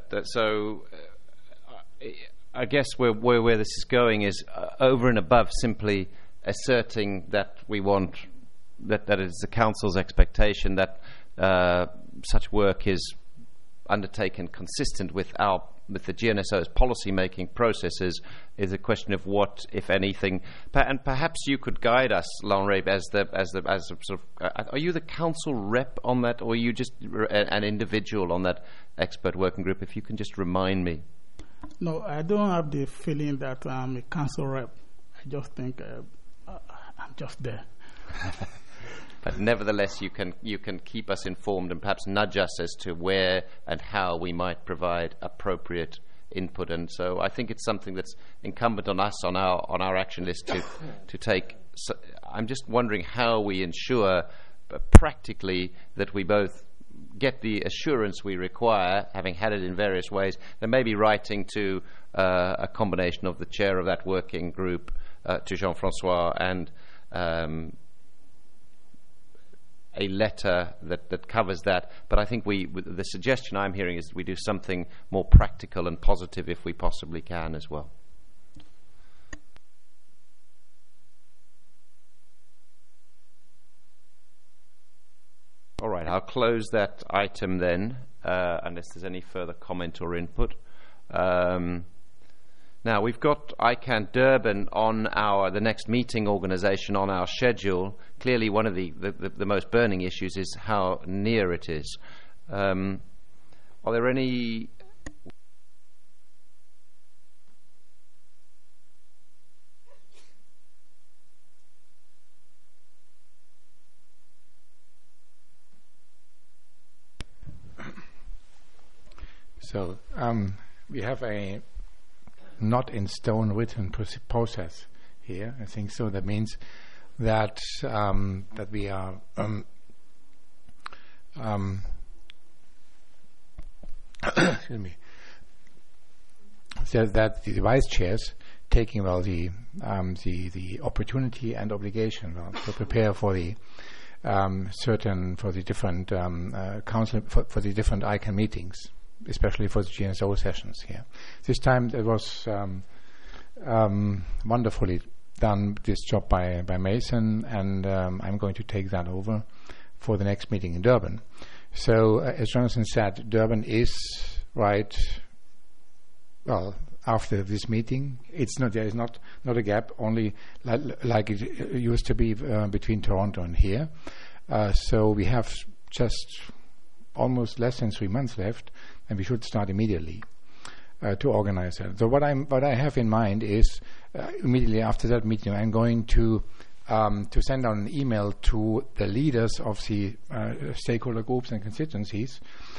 I guess where this is going is over and above simply asserting that we want that it is the council's expectation that such work is undertaken consistent with the GNSO's policy-making processes is a question of what, if anything, and perhaps you could guide us, Laurie, as a sort of. Are you the council rep on that, or are you just an individual on that expert working group? If you can just remind me. No, I don't have the feeling that I'm a council rep. I just think I'm just there. But nevertheless, you can keep us informed and perhaps nudge us as to where and how we might provide appropriate input. And so I think it's something that's incumbent on us on our action list to take. So I'm just wondering how we ensure practically that we both get the assurance we require, having had it in various ways. There may be writing to a combination of the chair of that working group, to Jean-Francois, and a letter that covers that. But I think the suggestion I'm hearing is that we do something more practical and positive if we possibly can as well. All right, I'll close that item then, unless there's any further comment or input. Now, we've got ICANN Durban on the next meeting organisation on our schedule. Clearly, one of the most burning issues is how near it is. Are there any... So, we have a not in stone written process here. I think so. That means that that we are excuse me. So that the vice chairs taking the opportunity and obligation to prepare for the different council for the different ICANN meetings, especially for the GNSO sessions here. This time it was wonderfully done, this job by Mason, and I'm going to take that over for the next meeting in Durban. So, as Jonathan said, Durban is right, well, after this meeting. There is not a gap only like it used to be between Toronto and here. So we have just almost less than 3 months left, and we should start immediately to organize that. So what I have in mind is immediately after that meeting, I'm going to send out an email to the leaders of the stakeholder groups and constituencies,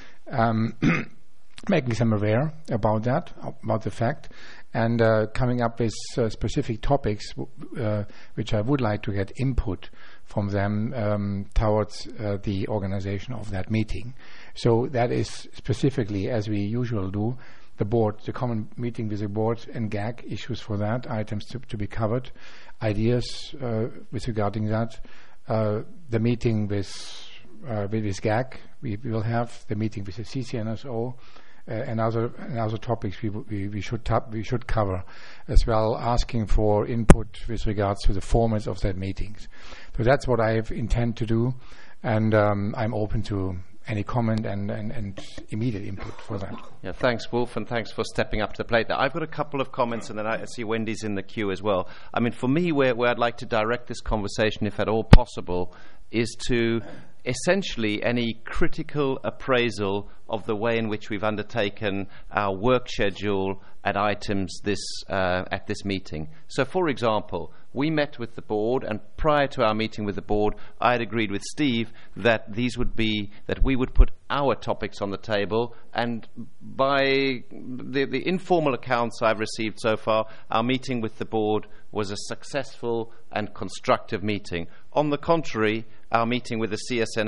making them aware about that, about the fact, and coming up with specific topics which I would like to get input from them towards the organization of that meeting. So that is specifically, as we usually do, the common meeting with the board and GAG, issues for that, items to be covered, ideas with regarding that, the meeting with GAG, we will have the meeting with the CCNSO, and other topics we should cover as well, asking for input with regards to the formats of that meetings. So that's what I intend to do, and I'm open to any comment and immediate input for that. Yeah, thanks, Wolf, and thanks for stepping up to the plate there. I've got a couple of comments, and then I see Wendy's in the queue as well. I mean, for me, where I'd like to direct this conversation, if at all possible, is to essentially any critical appraisal of the way in which we've undertaken our work schedule at items at this meeting. So, for example, we met with the board, and prior to our meeting with the board, I had agreed with Steve that we would put our topics on the table, and by the informal accounts I've received so far, our meeting with the board was a successful and constructive meeting. On the contrary, our meeting with the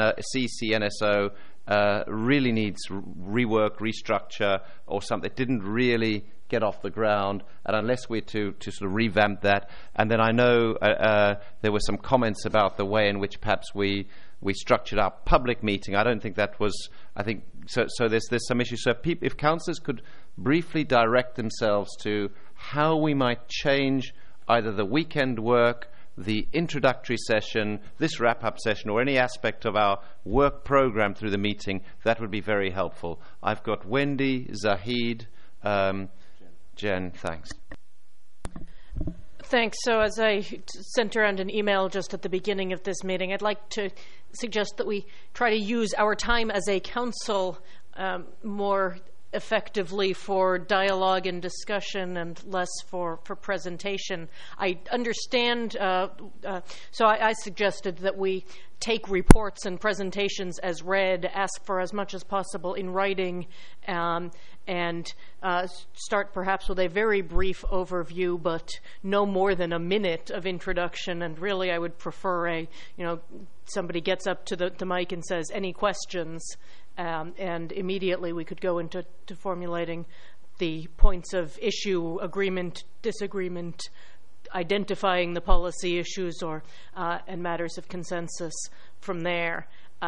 CCNSO really needs rework, restructure, or something. It didn't really get off the ground, and unless we're to sort of revamp that. And then I know there were some comments about the way in which perhaps we structured our public meeting. I don't think that was, I think, so there's some issues. So if councillors could briefly direct themselves to how we might change either the weekend work, the introductory session, this wrap-up session, or any aspect of our work program through the meeting, that would be very helpful. I've got Wendy, Zahid, Jen, thanks. Thanks. So as I sent around an email just at the beginning of this meeting, I'd like to suggest that we try to use our time as a council more effectively for dialogue and discussion and less for presentation. I understand, so I suggested that we take reports and presentations as read, ask for as much as possible in writing, and start perhaps with a very brief overview, but no more than a minute of introduction. And really, I would prefer somebody gets up to the mic and says, "Any questions?" And immediately we could go into formulating the points of issue, agreement, disagreement, identifying the policy issues and matters of consensus from there.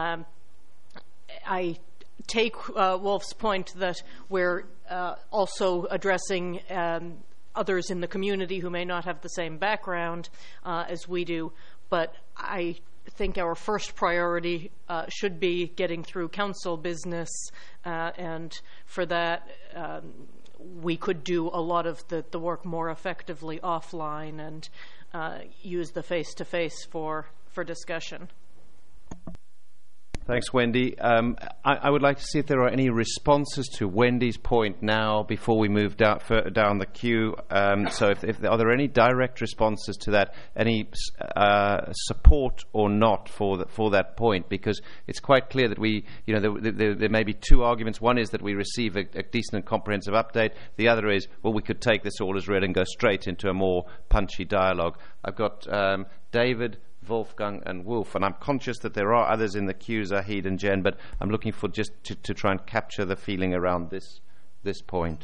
I take Wolf's point that we're also addressing others in the community who may not have the same background as we do, but I think our first priority should be getting through council business, and for that we could do a lot of the work more effectively offline and use the face-to-face for discussion. Thanks, Wendy. I would like to see if there are any responses to Wendy's point now before we move further down the queue. So if are there any direct responses to that, any support or not for that point? Because it's quite clear that there may be two arguments. One is that we receive a decent and comprehensive update. The other is, well, we could take this all as read and go straight into a more punchy dialogue. I've got David, Wolfgang and Wolf, and I'm conscious that there are others in the queue, Zahid and Jen, but I'm looking for just to try and capture the feeling around this point.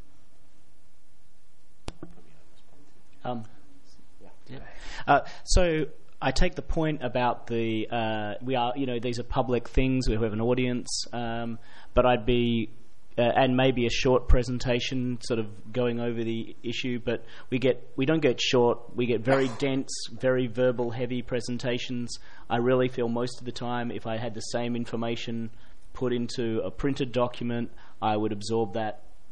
So I take the point about these are public things, we have an audience, but I'd be and maybe a short presentation sort of going over the issue, but we don't get short, we get very dense, very verbal heavy presentations. I really feel most of the time if I had the same information put into a printed document, I would absorb that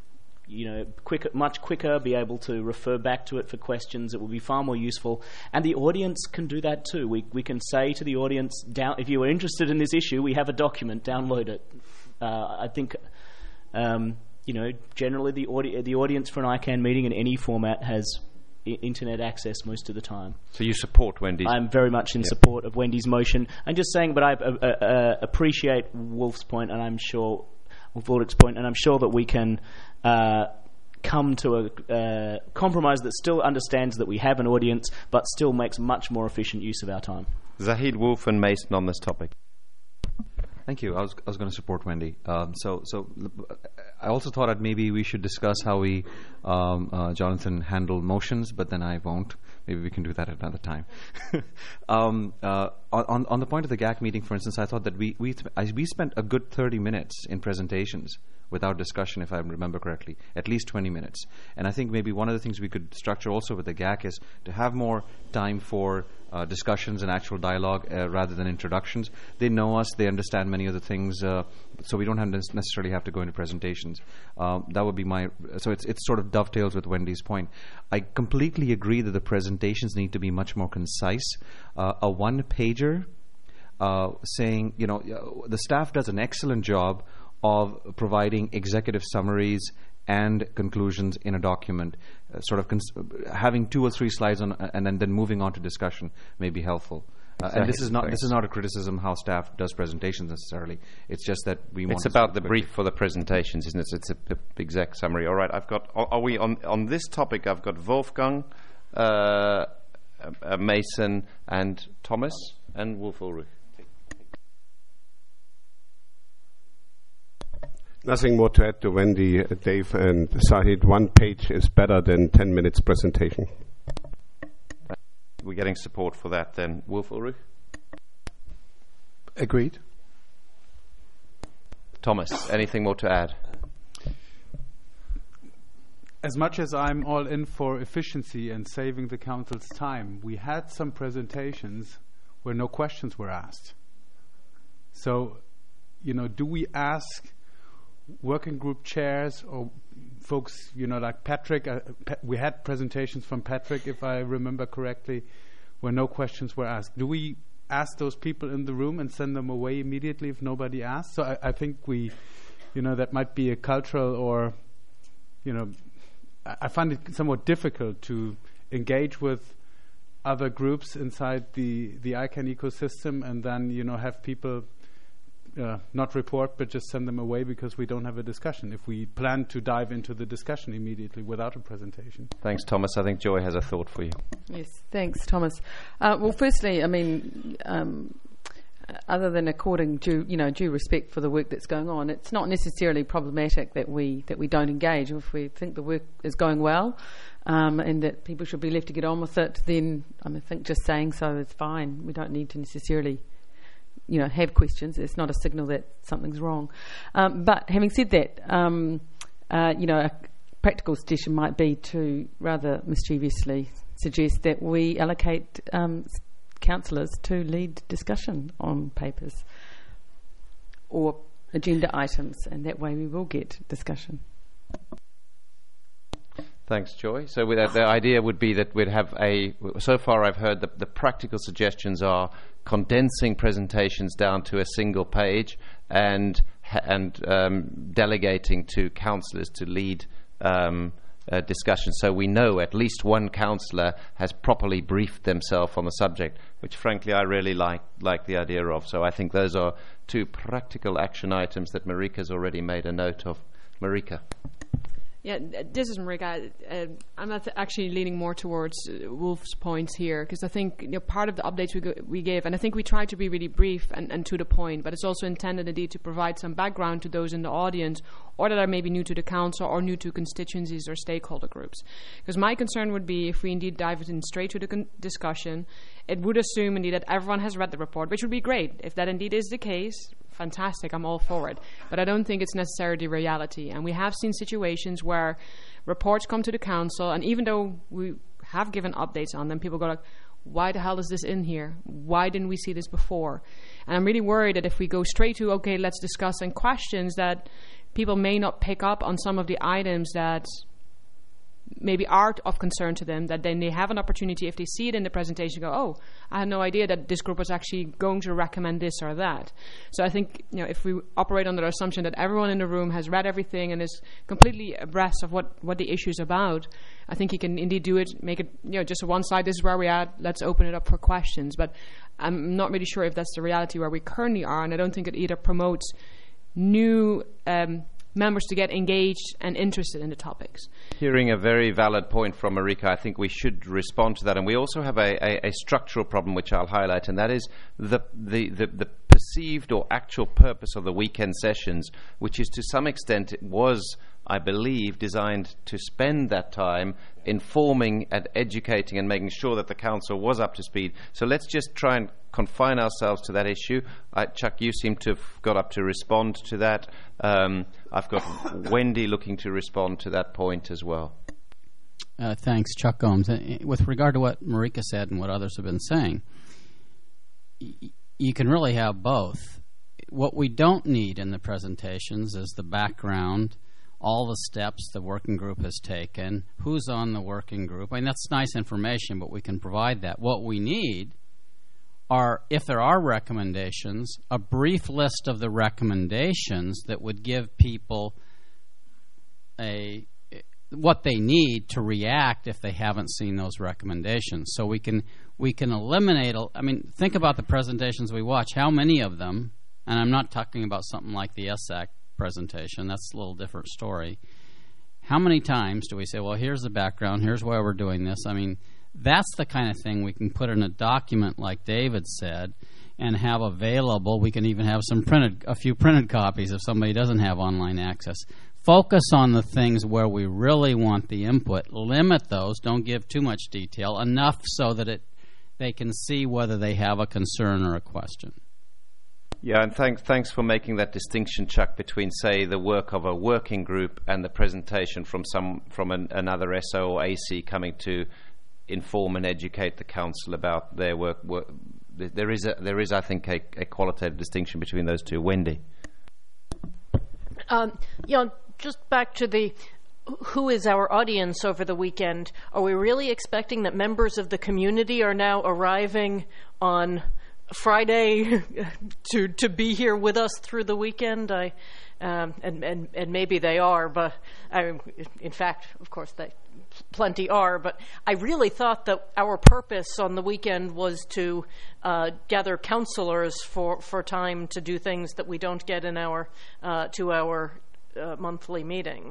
much quicker, be able to refer back to it for questions. It will be far more useful. And the audience can do that too. We can say to the audience, if you are interested in this issue, we have a document, download it. I think, generally the audience for an ICANN meeting in any format has internet access most of the time. So you support Wendy's? I'm very much in support of Wendy's motion. I'm just saying, but I appreciate Wolf's point, and I'm sure Ulrich's point, and I'm sure that we can come to a compromise that still understands that we have an audience, but still makes much more efficient use of our time. Zahid, Wolf, and Mason on this topic. Thank you. I was going to support Wendy. So I also thought that maybe we should discuss how we, Jonathan, handle motions, but then I won't. Maybe we can do that at another time. On the point of the GAC meeting, for instance, I thought that we spent a good 30 minutes in presentations without discussion, if I remember correctly, at least 20 minutes. And I think maybe one of the things we could structure also with the GAC is to have more time for discussions and actual dialogue rather than introductions. They know us, they understand many of the things, so we don't necessarily have to go into presentations. That would be so it sort of dovetails with Wendy's point. I completely agree that the presentations need to be much more concise. A one-pager saying, the staff does an excellent job of providing executive summaries and conclusions in a document. Sort of having 2 or 3 slides on, and then moving on to discussion may be helpful. And this is not a criticism how staff does presentations necessarily. It's just that we want. It's about the brief for the presentations, isn't it? It's a exact summary. All right, Are we on this topic? I've got Wolfgang, Mason, and Thomas, and Wolf Ulrich. Nothing more to add to Wendy, Dave, and Zahid. 1 page is better than 10 minutes presentation. We're getting support for that then. Wolf Ulrich? Agreed. Thomas, anything more to add? As much as I'm all in for efficiency and saving the council's time, we had some presentations where no questions were asked. So, do we ask working group chairs or folks, like Patrick? We had presentations from Patrick, if I remember correctly, where no questions were asked. Do we ask those people in the room and send them away immediately if nobody asks? So I think that might be a cultural or, I find it somewhat difficult to engage with other groups inside the ICANN ecosystem and then, have people not report but just send them away because we don't have a discussion, if we plan to dive into the discussion immediately without a presentation. Thanks, Thomas. I think Joy has a thought for you. Yes, thanks, Thomas. Well, firstly, other than according due respect for the work that's going on, it's not necessarily problematic that we don't engage. If we think the work is going well and that people should be left to get on with it, then I think just saying so is fine. We don't need to necessarily have questions. It's not a signal that something's wrong. But having said that, a practical suggestion might be to rather mischievously suggest that we allocate councillors to lead discussion on papers or agenda items, and that way we will get discussion. Thanks, Joy. So the idea would be that we'd have so far I've heard the practical suggestions are condensing presentations down to a single page and delegating to councillors to lead discussion. So we know at least one councillor has properly briefed themselves on the subject, which frankly I really like the idea of. So I think those are 2 practical action items that Marika's already made a note of. Marika. Yeah, this is Marika. I'm actually leaning more towards Wolf's points here, because I think part of the updates we gave, and I think we tried to be really brief and to the point, but it's also intended indeed to provide some background to those in the audience or that are maybe new to the council or new to constituencies or stakeholder groups. Because my concern would be if we indeed dive in straight to the discussion, it would assume indeed that everyone has read the report, which would be great. If that indeed is the case, fantastic, I'm all for it. But I don't think it's necessarily reality. And we have seen situations where reports come to the council, and even though we have given updates on them, people go like, why the hell is this in here? Why didn't we see this before? And I'm really worried that if we go straight to, okay, let's discuss and questions, that people may not pick up on some of the items that maybe are of concern to them, that then they have an opportunity, if they see it in the presentation, go, oh, I had no idea that this group was actually going to recommend this or that. So I think, if we operate under the assumption that everyone in the room has read everything and is completely abreast of what the issue is about, I think you can indeed do it, make it, just one side, this is where we're at, let's open it up for questions. But I'm not really sure if that's the reality where we currently are, and I don't think it either promotes new members to get engaged and interested in the topics. Hearing a very valid point from Marika, I think we should respond to that. And we also have a structural problem which I'll highlight, and that is the perceived or actual purpose of the weekend sessions, which is to some extent it was, I believe, designed to spend that time informing and educating and making sure that the council was up to speed. So let's just try and confine ourselves to that issue. Chuck, you seem to have got up to respond to that. I've got Wendy looking to respond to that point as well. Thanks, Chuck Gomes. With regard to what Marika said and what others have been saying, you can really have both. What we don't need in the presentations is the background, all the steps the working group has taken, who's on the working group. I mean, that's nice information, but we can provide that. What we need are, if there are recommendations, a brief list of the recommendations that would give people what they need to react if they haven't seen those recommendations. So we can eliminate, think about the presentations we watch. How many of them, and I'm not talking about something like the ESSAC presentation, that's a little different story. How many times do we say, well, here's the background, here's why we're doing this? That's the kind of thing we can put in a document like David said and have available. We can even have a few printed copies if somebody doesn't have online access. Focus on the things where we really want the input. Limit those. Don't give too much detail, enough so that they can see whether they have a concern or a question. Yeah, and thanks for making that distinction, Chuck, between, say, the work of a working group and the presentation from another SO or AC coming to inform and educate the council about their work. There is, I think, a qualitative distinction between those two. Wendy. Just back to who is our audience over the weekend. Are we really expecting that members of the community are now arriving on Friday to be here with us through the weekend? And maybe they are, but in fact, of course, plenty are. But I really thought that our purpose on the weekend was to gather counselors for time to do things that we don't get in our 2-hour monthly meetings.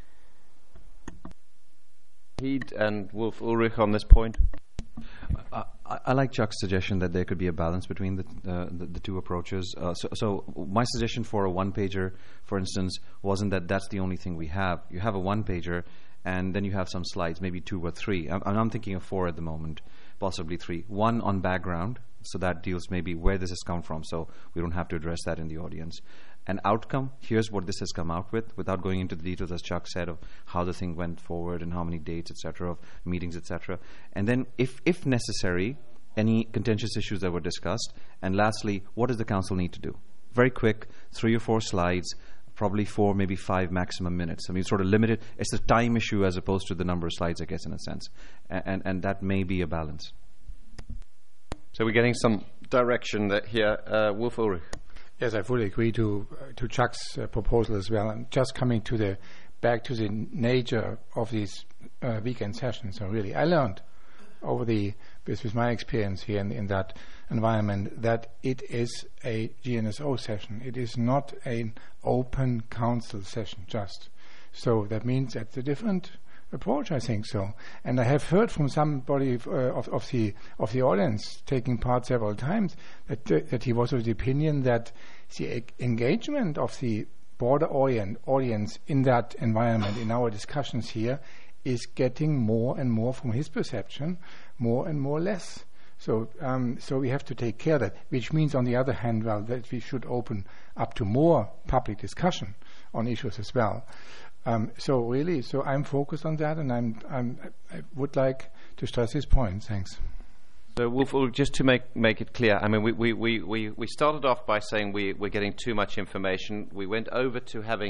Heed and Wolf Ulrich on this point. I like Chuck's suggestion that there could be a balance between the two approaches. So my suggestion for a one-pager, for instance, wasn't that that's the only thing we have. You have a one-pager, and then you have some slides, maybe 2 or 3. I'm thinking of 4 at the moment, possibly 3. One on background, so that deals maybe where this has come from, so we don't have to address that in the audience. An outcome, here's what this has come out with, without going into the details, as Chuck said, of how the thing went forward and how many dates, etc., of meetings, etc. And then, if necessary, any contentious issues that were discussed. And lastly, what does the council need to do? Very quick, 3 or 4 slides, probably 4, maybe 5 maximum minutes. Sort of limited. It's a time issue as opposed to the number of slides, I guess, in a sense. And that may be a balance. So we're getting some direction here. Wolf Ulrich. Yes, I fully agree to Chuck's proposal as well. And just coming back to the nature of these weekend sessions. So really, I learned with my experience here in that environment that it is a GNSO session. It is not an open council session just. So that means that's a different approach, I think so. And I have heard from somebody of the audience taking part several times that he was of the opinion that the engagement of the broader audience in that environment, in our discussions here, is getting more and more, from his perception, more and more less. So we have to take care of that, which means, on the other hand, that we should open up to more public discussion on issues as well. So I'm focused on that, and I would like to stress this point. Thanks. So Wolf, just to make it clear, we started off by saying we're getting too much information. We went over to having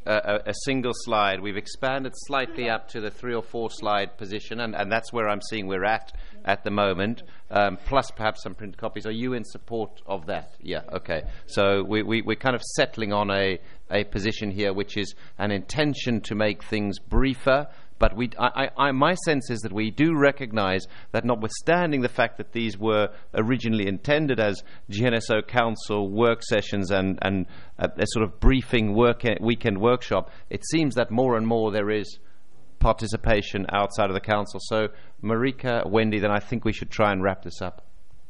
a single slide. We've expanded slightly up to the 3 or 4 slide position, and that's where I'm seeing we're at the moment, plus perhaps some printed copies. Are you in support of that? Yeah, okay. So we're kind of settling on a position here which is an intention to make things briefer. But my sense is that we do recognize that, notwithstanding the fact that these were originally intended as GNSO Council work sessions and a sort of briefing weekend workshop, it seems that more and more there is participation outside of the Council. So, Marika, Wendy, then I think we should try and wrap this up.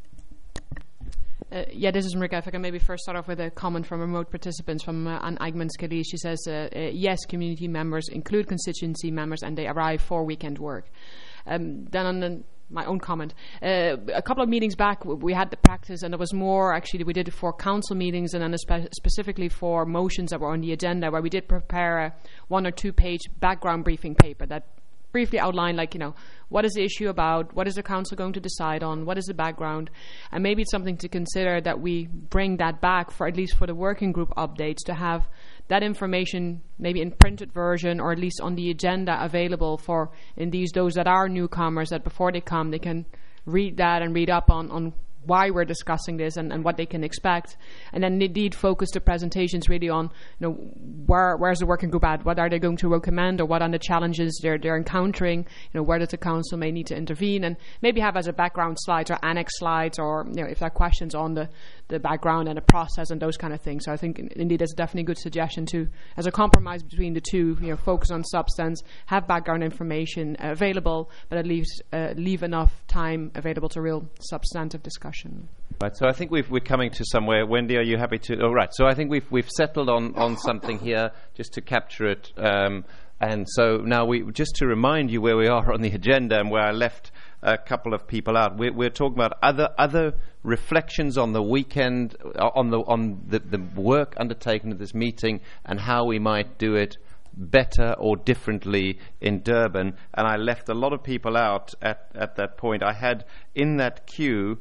This is Marika. If I can maybe first start off with a comment from remote participants from Anne Eigman-Skelly. She says, yes, community members include constituency members and they arrive for weekend work. Then on my own comment, a couple of meetings back we had the practice, and there was more actually we did it for council meetings and then specifically for motions that were on the agenda, where we did prepare a 1 or 2 page background briefing paper that briefly outline, like, what is the issue about, what is the council going to decide on, what is the background, and maybe it's something to consider that we bring that back for at least for the working group updates, to have that information maybe in printed version or at least on the agenda available for those that are newcomers, that before they come they can read that and read up on why we're discussing this and what they can expect, and then indeed focus the presentations really on where's the working group at, what are they going to recommend, or what are the challenges they're encountering, where does the council may need to intervene, and maybe have as a background slides or annex slides, or if there are questions on the background and the process and those kind of things. So I think indeed it's definitely a good suggestion to, as a compromise between the two, focus on substance, have background information available, but at least leave enough time available to real substantive discussion. Right, so I think we're coming to somewhere. Wendy, are you happy to? Oh, right. So I think we've settled on something here, just to capture it. And so now just to remind you where we are on the agenda and where I left a couple of people out. We're talking about other reflections on the weekend, on the work undertaken at this meeting, and how we might do it better or differently in Durban. And I left a lot of people out at that point. I had in that queue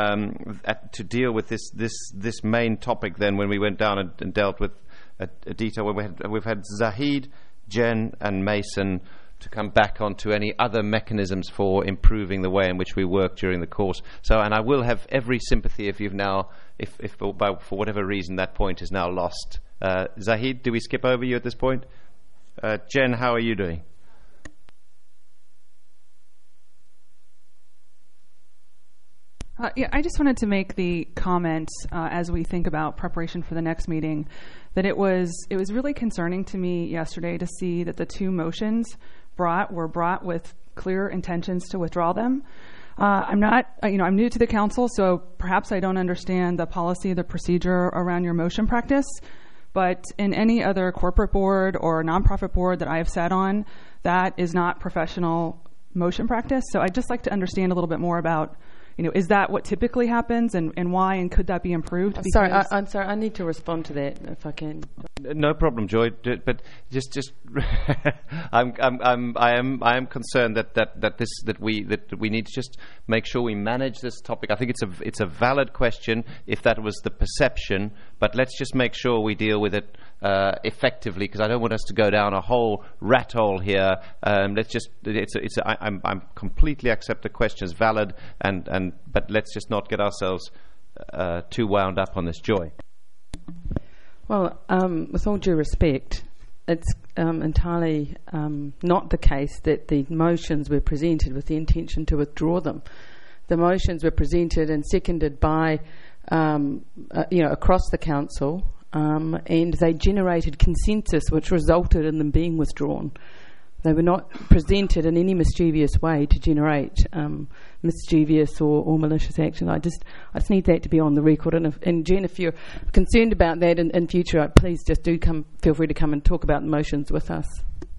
to deal with this main topic. Then when we went down and dealt with a detail, where we've had Zahid, Jen, and Mason to come back onto any other mechanisms for improving the way in which we work during the course. So, and I will have every sympathy if you've now, if for whatever reason that point is now lost. Zahid, do we skip over you at this point? Jen, how are you doing? I just wanted to make the comment as we think about preparation for the next meeting that it was really concerning to me yesterday to see that the 2 motions were brought with clear intentions to withdraw them. I'm new to the council, so perhaps I don't understand the policy, the procedure around your motion practice. But in any other corporate board or nonprofit board that I have sat on, that is not professional motion practice. So I'd just like to understand a little bit more about, is that what typically happens, and why, and could that be improved? I'm sorry. I need to respond to that if I can. No problem, Joy. But just, I am concerned that we need to just make sure we manage this topic. I think it's a valid question if that was the perception, but let's just make sure we deal with it effectively, because I don't want us to go down a whole rat hole here. I'm completely accept the question as valid, but let's just not get ourselves too wound up on this. Joy. Well, with all due respect, it's entirely not the case that the motions were presented with the intention to withdraw them. The motions were presented and seconded by, across the council, and they generated consensus, which resulted in them being withdrawn. They were not presented in any mischievous way to generate mischievous or malicious action. I just need that to be on the record. And Jen, if you're concerned about that in future, please just feel free to come and talk about the motions with us.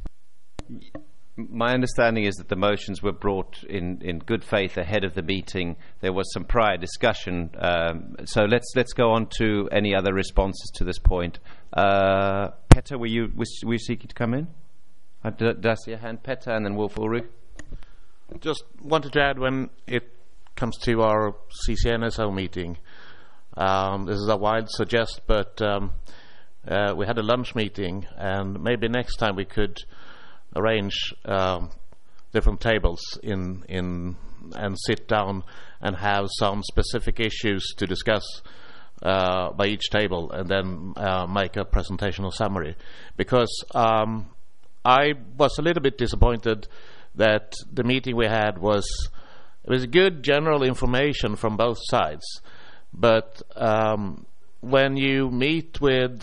My understanding is that the motions were brought in good faith ahead of the meeting. There was some prior discussion. So let's go on to any other responses to this point. Petter, were you seeking to come in? Did I see a hand, Petter, and then Wolf Ulrich? Just wanted to add, when it comes to our CCNSO meeting, this is a wild suggest, but we had a lunch meeting, and maybe next time we could arrange different tables and sit down and have some specific issues to discuss by each table, and then make a presentation or summary. Because I was a little bit disappointed that the meeting we had was good general information from both sides, but when you meet with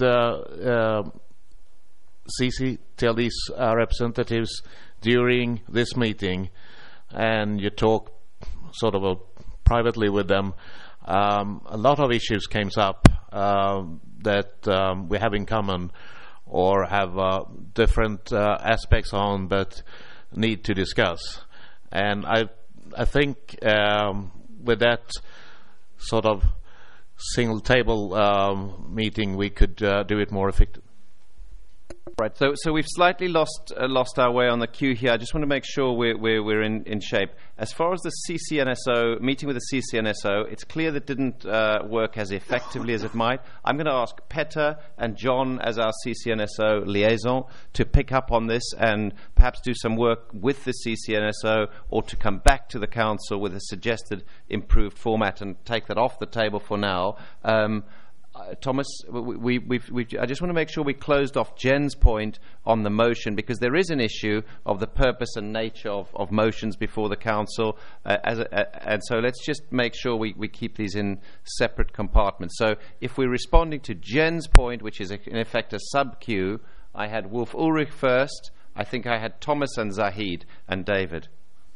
CCTLD's representatives during this meeting and you talk sort of privately with them, a lot of issues came up that we have in common or have different aspects on but need to discuss. And I think with that sort of single table meeting we could do it more effectively. Right, so we've slightly lost our way on the queue here. I just want to make sure we're in shape. As far as the CCNSO, meeting with the CCNSO, it's clear that didn't work as effectively as it might. I'm going to ask Petter and John as our CCNSO liaison to pick up on this and perhaps do some work with the CCNSO, or to come back to the Council with a suggested improved format and take that off the table for now. Thomas, I just want to make sure we closed off Jen's point on the motion, because there is an issue of the purpose and nature of motions before the Council, and so let's just make sure we keep these in separate compartments. So if we're responding to Jen's point, which is in effect a sub-queue, I had Wolf Ulrich first, I think I had Thomas and Zahid and David.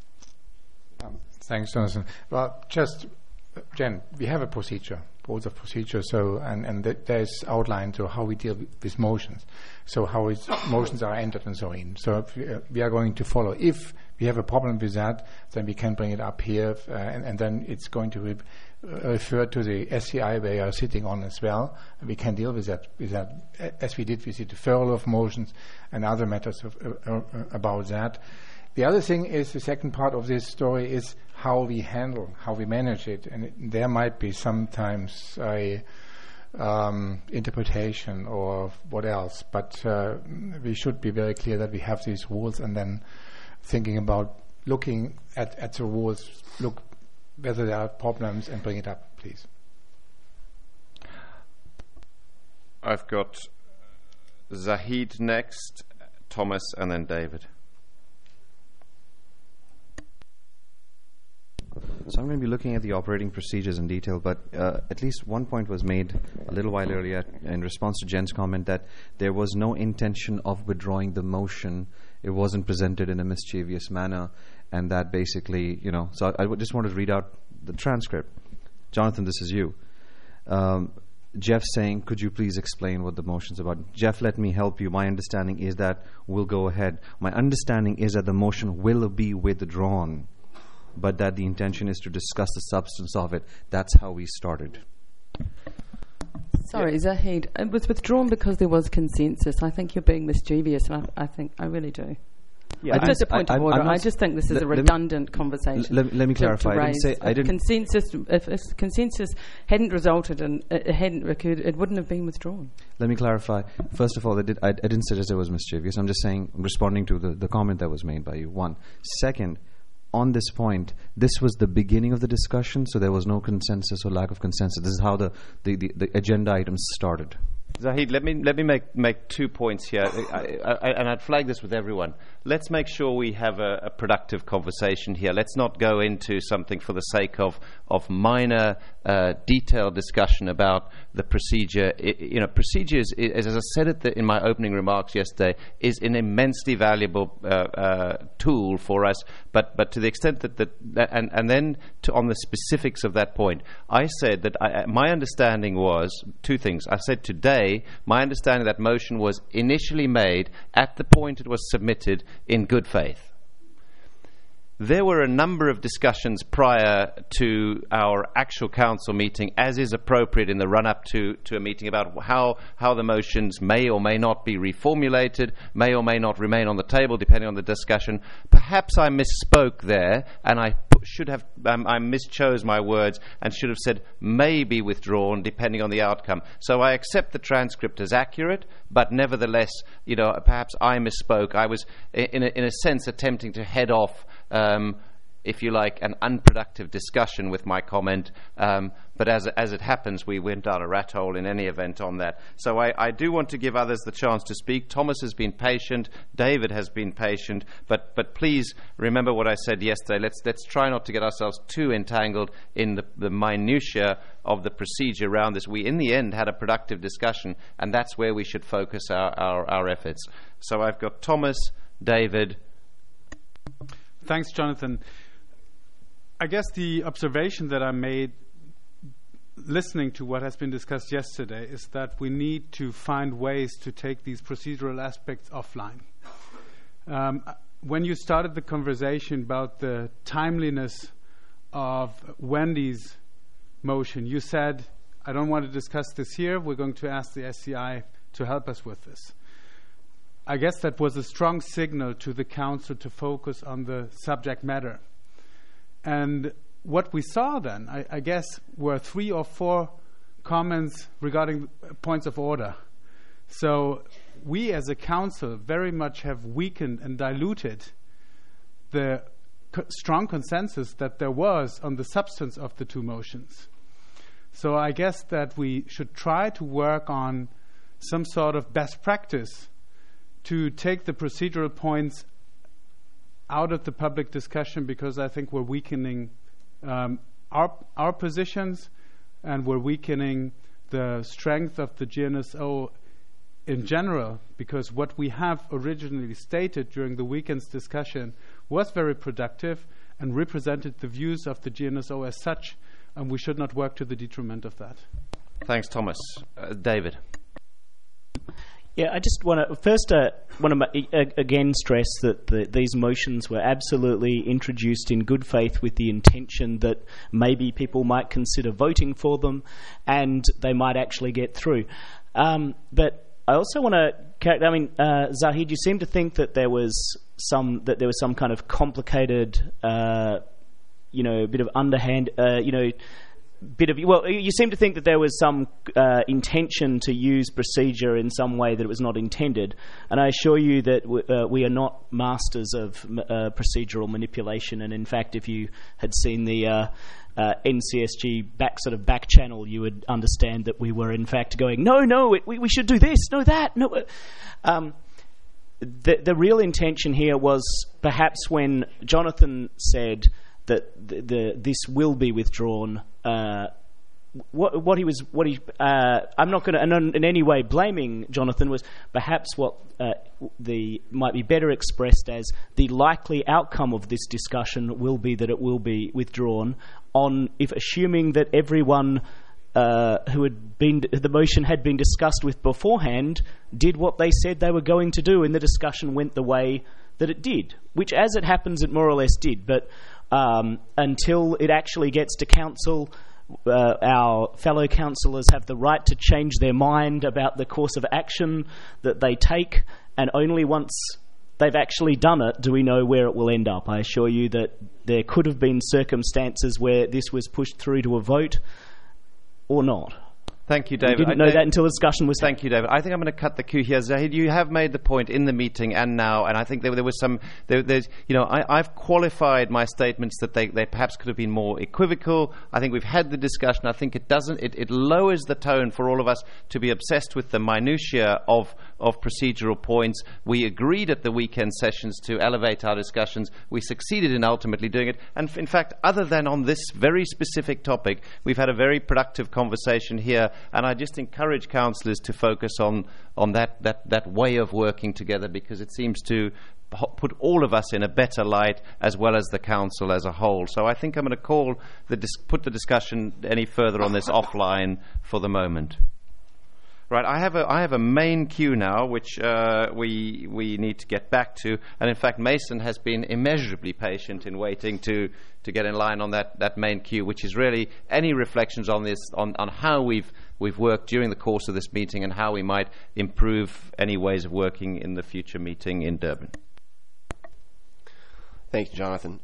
Thanks, Jonathan. Well, just, Jen, we have a procedure. Rules of procedure, so and there's outlined to how we deal with motions, so how motions are entered and so on. So we are going to follow. If we have a problem with that, then we can bring it up here, and then it's going to refer to the SCI where you are sitting on as well, and we can deal with that as we did with the deferral of motions and other matters about that. The other thing is, the second part of this story is how we manage it, and there might be sometimes a interpretation or what else, but we should be very clear that we have these rules, and then thinking about looking at the rules, look whether there are problems and bring it up, please. I've got Zahid next, Thomas, and then David. So I'm going to be looking at the operating procedures in detail, but at least one point was made a little while earlier in response to Jen's comment that there was no intention of withdrawing the motion. It wasn't presented in a mischievous manner, and that basically, so I just wanted to read out the transcript. Jonathan, this is you. Jeff saying, could you please explain what the motion's about? Jeff, let me help you. My understanding is that we'll go ahead. My understanding is that the motion will be withdrawn, but that the intention is to discuss the substance of it. That's how we started. Sorry, Zahid, it was withdrawn because there was consensus. I think you're being mischievous, and I really do. Yeah, just a point of order. I just think this is a redundant conversation. Let me clarify. If consensus hadn't resulted and it hadn't recurred, it wouldn't have been withdrawn. Let me clarify. First of all, I didn't suggest it was mischievous. I'm just saying, responding to the comment that was made by you. One. Second, on this point, this was the beginning of the discussion, so there was no consensus or lack of consensus. This is how the agenda items started. Zahid, let me make 2 points here, and I'd flag this with everyone. Let's make sure we have a productive conversation here. Let's not go into something for the sake of minor, detailed discussion about the procedure. Procedures, as I said in my opening remarks yesterday, is an immensely valuable tool for us. But to the extent and then on the specifics of that point, I said that my understanding was two things. I said today, my understanding that motion was initially made at the point it was submitted in good faith. there were a number of discussions prior to our actual council meeting, as is appropriate in the run-up to a meeting, about how the motions may or may not be reformulated, may or may not remain on the table, depending on the discussion. Perhaps I misspoke there, and I mischose my words and should have said may be withdrawn depending on the outcome. So I accept the transcript as accurate, but nevertheless, perhaps I misspoke. I was, in a sense, attempting to head off, if you like, an unproductive discussion with my comment. But as it happens, we went down a rat hole in any event on that. So I do want to give others the chance to speak. Thomas has been patient. David has been patient. But please remember what I said yesterday. Let's try not to get ourselves too entangled in the minutiae of the procedure around this. We, in the end, had a productive discussion, and that's where we should focus our efforts. So I've got Thomas, David. Thanks, Jonathan. I guess the observation that I made listening to what has been discussed yesterday is that we need to find ways to take these procedural aspects offline. When you started the conversation about the timeliness of Wendy's motion, you said, I don't want to discuss this here, we're going to ask the SCI to help us with this. I guess that was a strong signal to the Council to focus on the subject matter. And what we saw then, I guess, were 3 or 4 comments regarding points of order. So we as a Council very much have weakened and diluted the strong consensus that there was on the substance of the 2 motions. So I guess that we should try to work on some sort of best practice to take the procedural points out of the public discussion, because I think we're weakening our positions, and we're weakening the strength of the GNSO in general, because what we have originally stated during the weekend's discussion was very productive and represented the views of the GNSO as such, and we should not work to the detriment of that. Thanks, Thomas. David. Yeah, I just want to again stress that these motions were absolutely introduced in good faith with the intention that maybe people might consider voting for them and they might actually get through. But I also want to, Zahid, you seem to think that there was some kind of complicated, bit of underhand, you seem to think that there was some intention to use procedure in some way that it was not intended, and I assure you that we are not masters of procedural manipulation. And in fact, if you had seen the NCSG back channel, you would understand that we were in fact going, no, we should do this, no that, no. The real intention here was perhaps when Jonathan said that this will be withdrawn. I'm not going to in any way blaming Jonathan, was perhaps what might be better expressed as the likely outcome of this discussion will be that it will be withdrawn if assuming that everyone the motion had been discussed with beforehand did what they said they were going to do, and the discussion went the way that it did, which as it happens it more or less did. But until it actually gets to council, our fellow councillors have the right to change their mind about the course of action that they take, and only once they've actually done it do we know where it will end up. I assure you that there could have been circumstances where this was pushed through to a vote or not. Thank you, David. We didn't know that until the discussion was... Thank you, David. I think I'm going to cut the cue here. Zahid, you have made the point in the meeting and now, and I think there was some... I've qualified my statements that they perhaps could have been more equivocal. I think we've had the discussion. I think it lowers the tone for all of us to be obsessed with the minutiae of procedural points. We agreed at the weekend sessions to elevate our discussions. We succeeded in ultimately doing it. And in fact, other than on this very specific topic, we've had a very productive conversation here. And I just encourage councillors to focus on that way of working together, because it seems to put all of us in a better light, as well as the council as a whole. So I think I'm going to put the discussion any further on this offline for the moment. Right, I have a main queue now, which we need to get back to, and in fact, Mason has been immeasurably patient in waiting to get in line on that main queue, which is really any reflections on this, on how we've worked during the course of this meeting and how we might improve any ways of working in the future meeting in Durban. Thank you, Jonathan.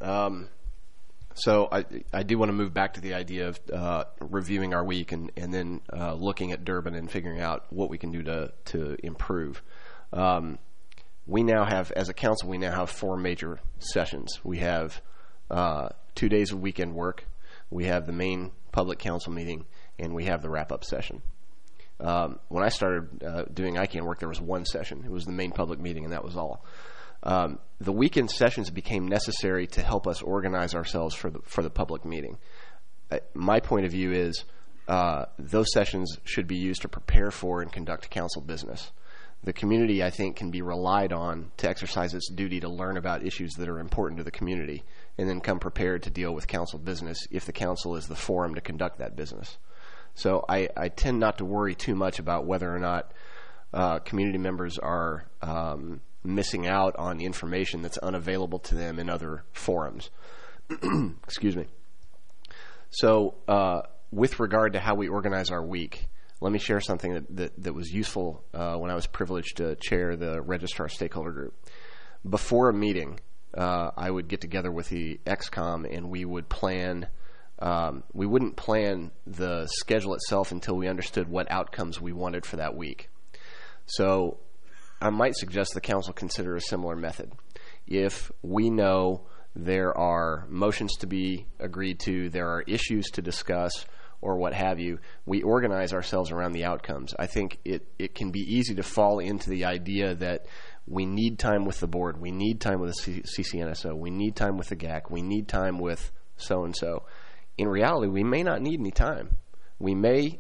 So I do want to move back to the idea of reviewing our week and then looking at Durban and figuring out what we can do to improve. We now have, as a council, we now have 4 major sessions. We have 2 days of weekend work. We have the main public council meeting, and we have the wrap-up session. When I started doing ICANN work, there was 1 session. It was the main public meeting, and that was all. The weekend sessions became necessary to help us organize ourselves for the public meeting. My point of view is those sessions should be used to prepare for and conduct council business. The community, I think, can be relied on to exercise its duty to learn about issues that are important to the community and then come prepared to deal with council business if the council is the forum to conduct that business. So I tend not to worry too much about whether or not community members are missing out on information that's unavailable to them in other forums. Excuse me. So with regard to how we organize our week, let me share something that was useful when I was privileged to chair the Registrar Stakeholder Group. Before a meeting, I would get together with the ExCom and we would plan. We wouldn't plan the schedule itself until we understood what outcomes we wanted for that week. So I might suggest the council consider a similar method. If we know there are motions to be agreed to, there are issues to discuss, or what have you, we organize ourselves around the outcomes. I think it can be easy to fall into the idea that we need time with the board, we need time with the CCNSO, we need time with the GAC, we need time with so-and-so. In reality, we may not need any time. We may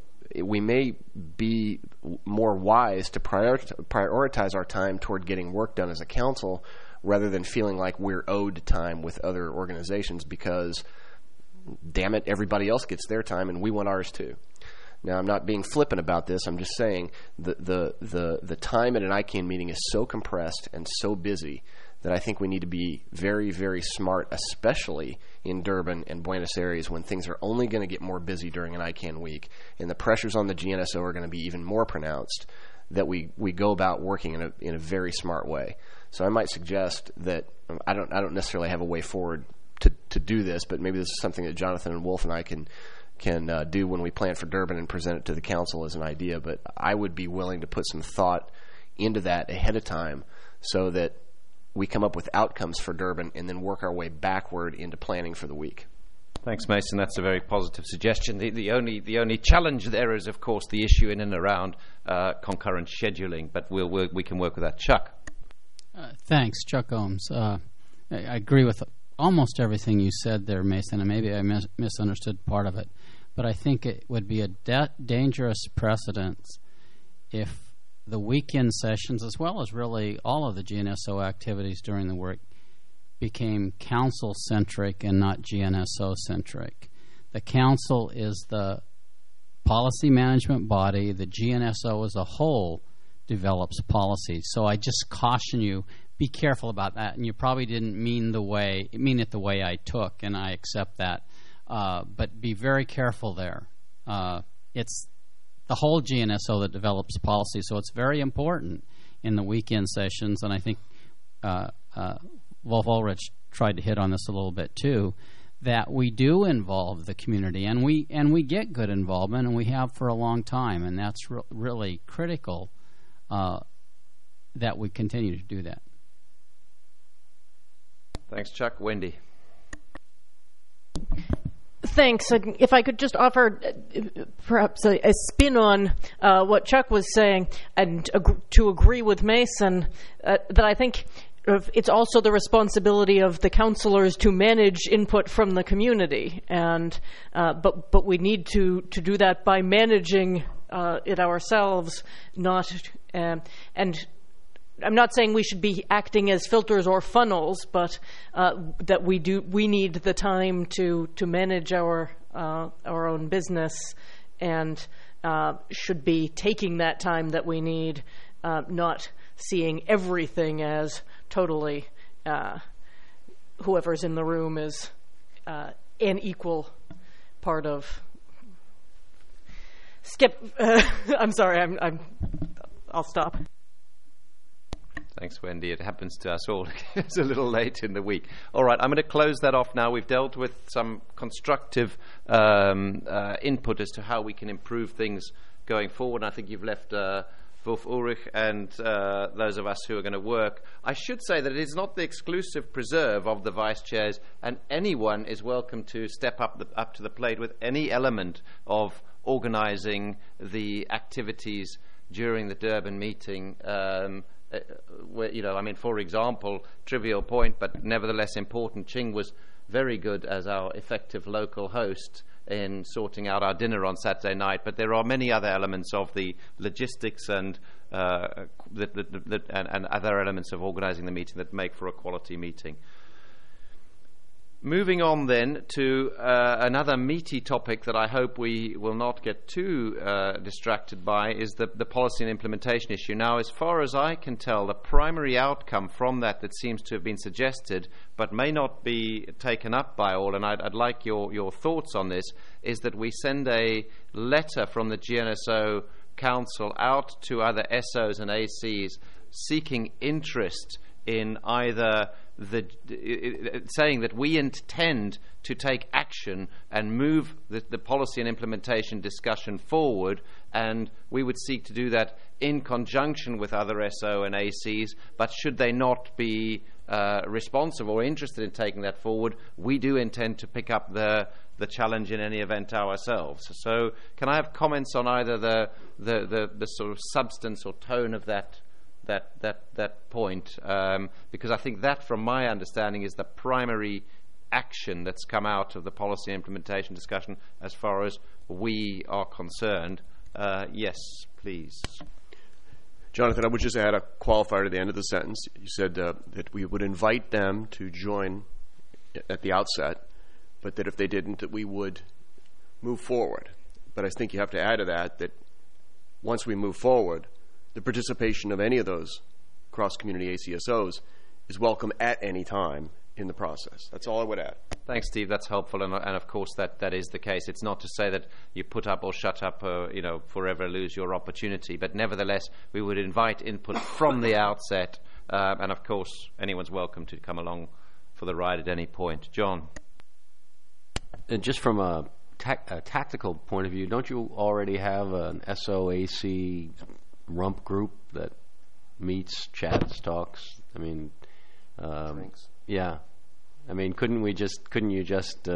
be more wise to prioritize our time toward getting work done as a council rather than feeling like we're owed time with other organizations because, damn it, everybody else gets their time and we want ours too. Now, I'm not being flippant about this. I'm just saying the time at an ICANN meeting is so compressed and so busy that I think we need to be very, very smart, especially in Durban and Buenos Aires when things are only going to get more busy during an ICANN week and the pressures on the GNSO are going to be even more pronounced, that we go about working in a very smart way. So I might suggest that I don't necessarily have a way forward to do this, but maybe this is something that Jonathan and Wolf and I can do when we plan for Durban and present it to the council as an idea. But I would be willing to put some thought into that ahead of time so that we come up with outcomes for Durban and then work our way backward into planning for the week. Thanks, Mason. That's a very positive suggestion. The only challenge there is, of course, the issue in and around concurrent scheduling, but we can work with that. Chuck. Thanks, Chuck Ohms. I agree with almost everything you said there, Mason, and maybe I misunderstood part of it. But I think it would be a dangerous precedent if the weekend sessions, as well as really all of the GNSO activities during the work, became council-centric and not GNSO-centric. The council is the policy management body. The GNSO as a whole develops policy. So I just caution you, be careful about that. And you probably didn't mean it the way I took, and I accept that. But be very careful there. It's the whole GNSO that develops policy, so it's very important in the weekend sessions, and I think Wolf Ulrich tried to hit on this a little bit too, that we do involve the community, and we get good involvement, and we have for a long time, and that's really critical that we continue to do that. Thanks, Chuck. Wendy. Thanks. If I could just offer perhaps a spin on what Chuck was saying and to agree with Mason, that I think it's also the responsibility of the councillors to manage input from the community, and but we need to do that by managing it ourselves, not and I'm not saying we should be acting as filters or funnels, but that we need the time to manage our own business and should be taking that time that we need, not seeing everything as totally whoever's in the room is an equal part of. I'm sorry. I'll stop. Thanks, Wendy. It happens to us all. It's a little late in the week. All right, I'm going to close that off now. We've dealt with some constructive input as to how we can improve things going forward. I think you've left both Ulrich and those of us who are going to work. I should say that it is not the exclusive preserve of the vice chairs, and anyone is welcome to step up to the plate with any element of organising the activities during the Durban meeting. For example, trivial point, but nevertheless important, Ching was very good as our effective local host in sorting out our dinner on Saturday night, but there are many other elements of the logistics and other elements of organising the meeting that make for a quality meeting. Moving on then to another meaty topic that I hope we will not get too distracted by is the policy and implementation issue. Now, as far as I can tell, the primary outcome from that seems to have been suggested but may not be taken up by all, and I'd like your thoughts on this, is that we send a letter from the GNSO Council out to other SOs and ACs seeking interest in either saying that we intend to take action and move the policy and implementation discussion forward, and we would seek to do that in conjunction with other SO and ACs, but should they not be responsive or interested in taking that forward, we do intend to pick up the challenge in any event ourselves. So can I have comments on either the sort of substance or tone of that point, because I think that, from my understanding, is the primary action that's come out of the policy implementation discussion as far as we are concerned. Yes, please. Jonathan, I would just add a qualifier to the end of the sentence. You said that we would invite them to join at the outset, but that if they didn't, that we would move forward. But I think you have to add to that once we move forward, the participation of any of those cross-community ACSOs is welcome at any time in the process. That's all I would add. Thanks, Steve. That's helpful, and of course that is the case. It's not to say that you put up or shut up, forever lose your opportunity, but nevertheless, we would invite input from the outset, and of course, anyone's welcome to come along for the ride at any point. John? And just from a tactical point of view, don't you already have an SOAC rump group that meets, chats, talks? I mean, yeah. I mean, couldn't you just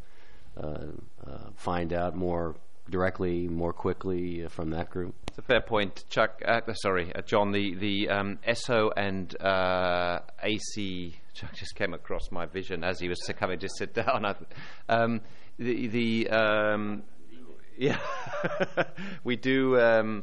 find out more directly, more quickly from that group? It's a fair point, Chuck. John. The SO and AC. Chuck just came across my vision as he was coming to sit down. We do.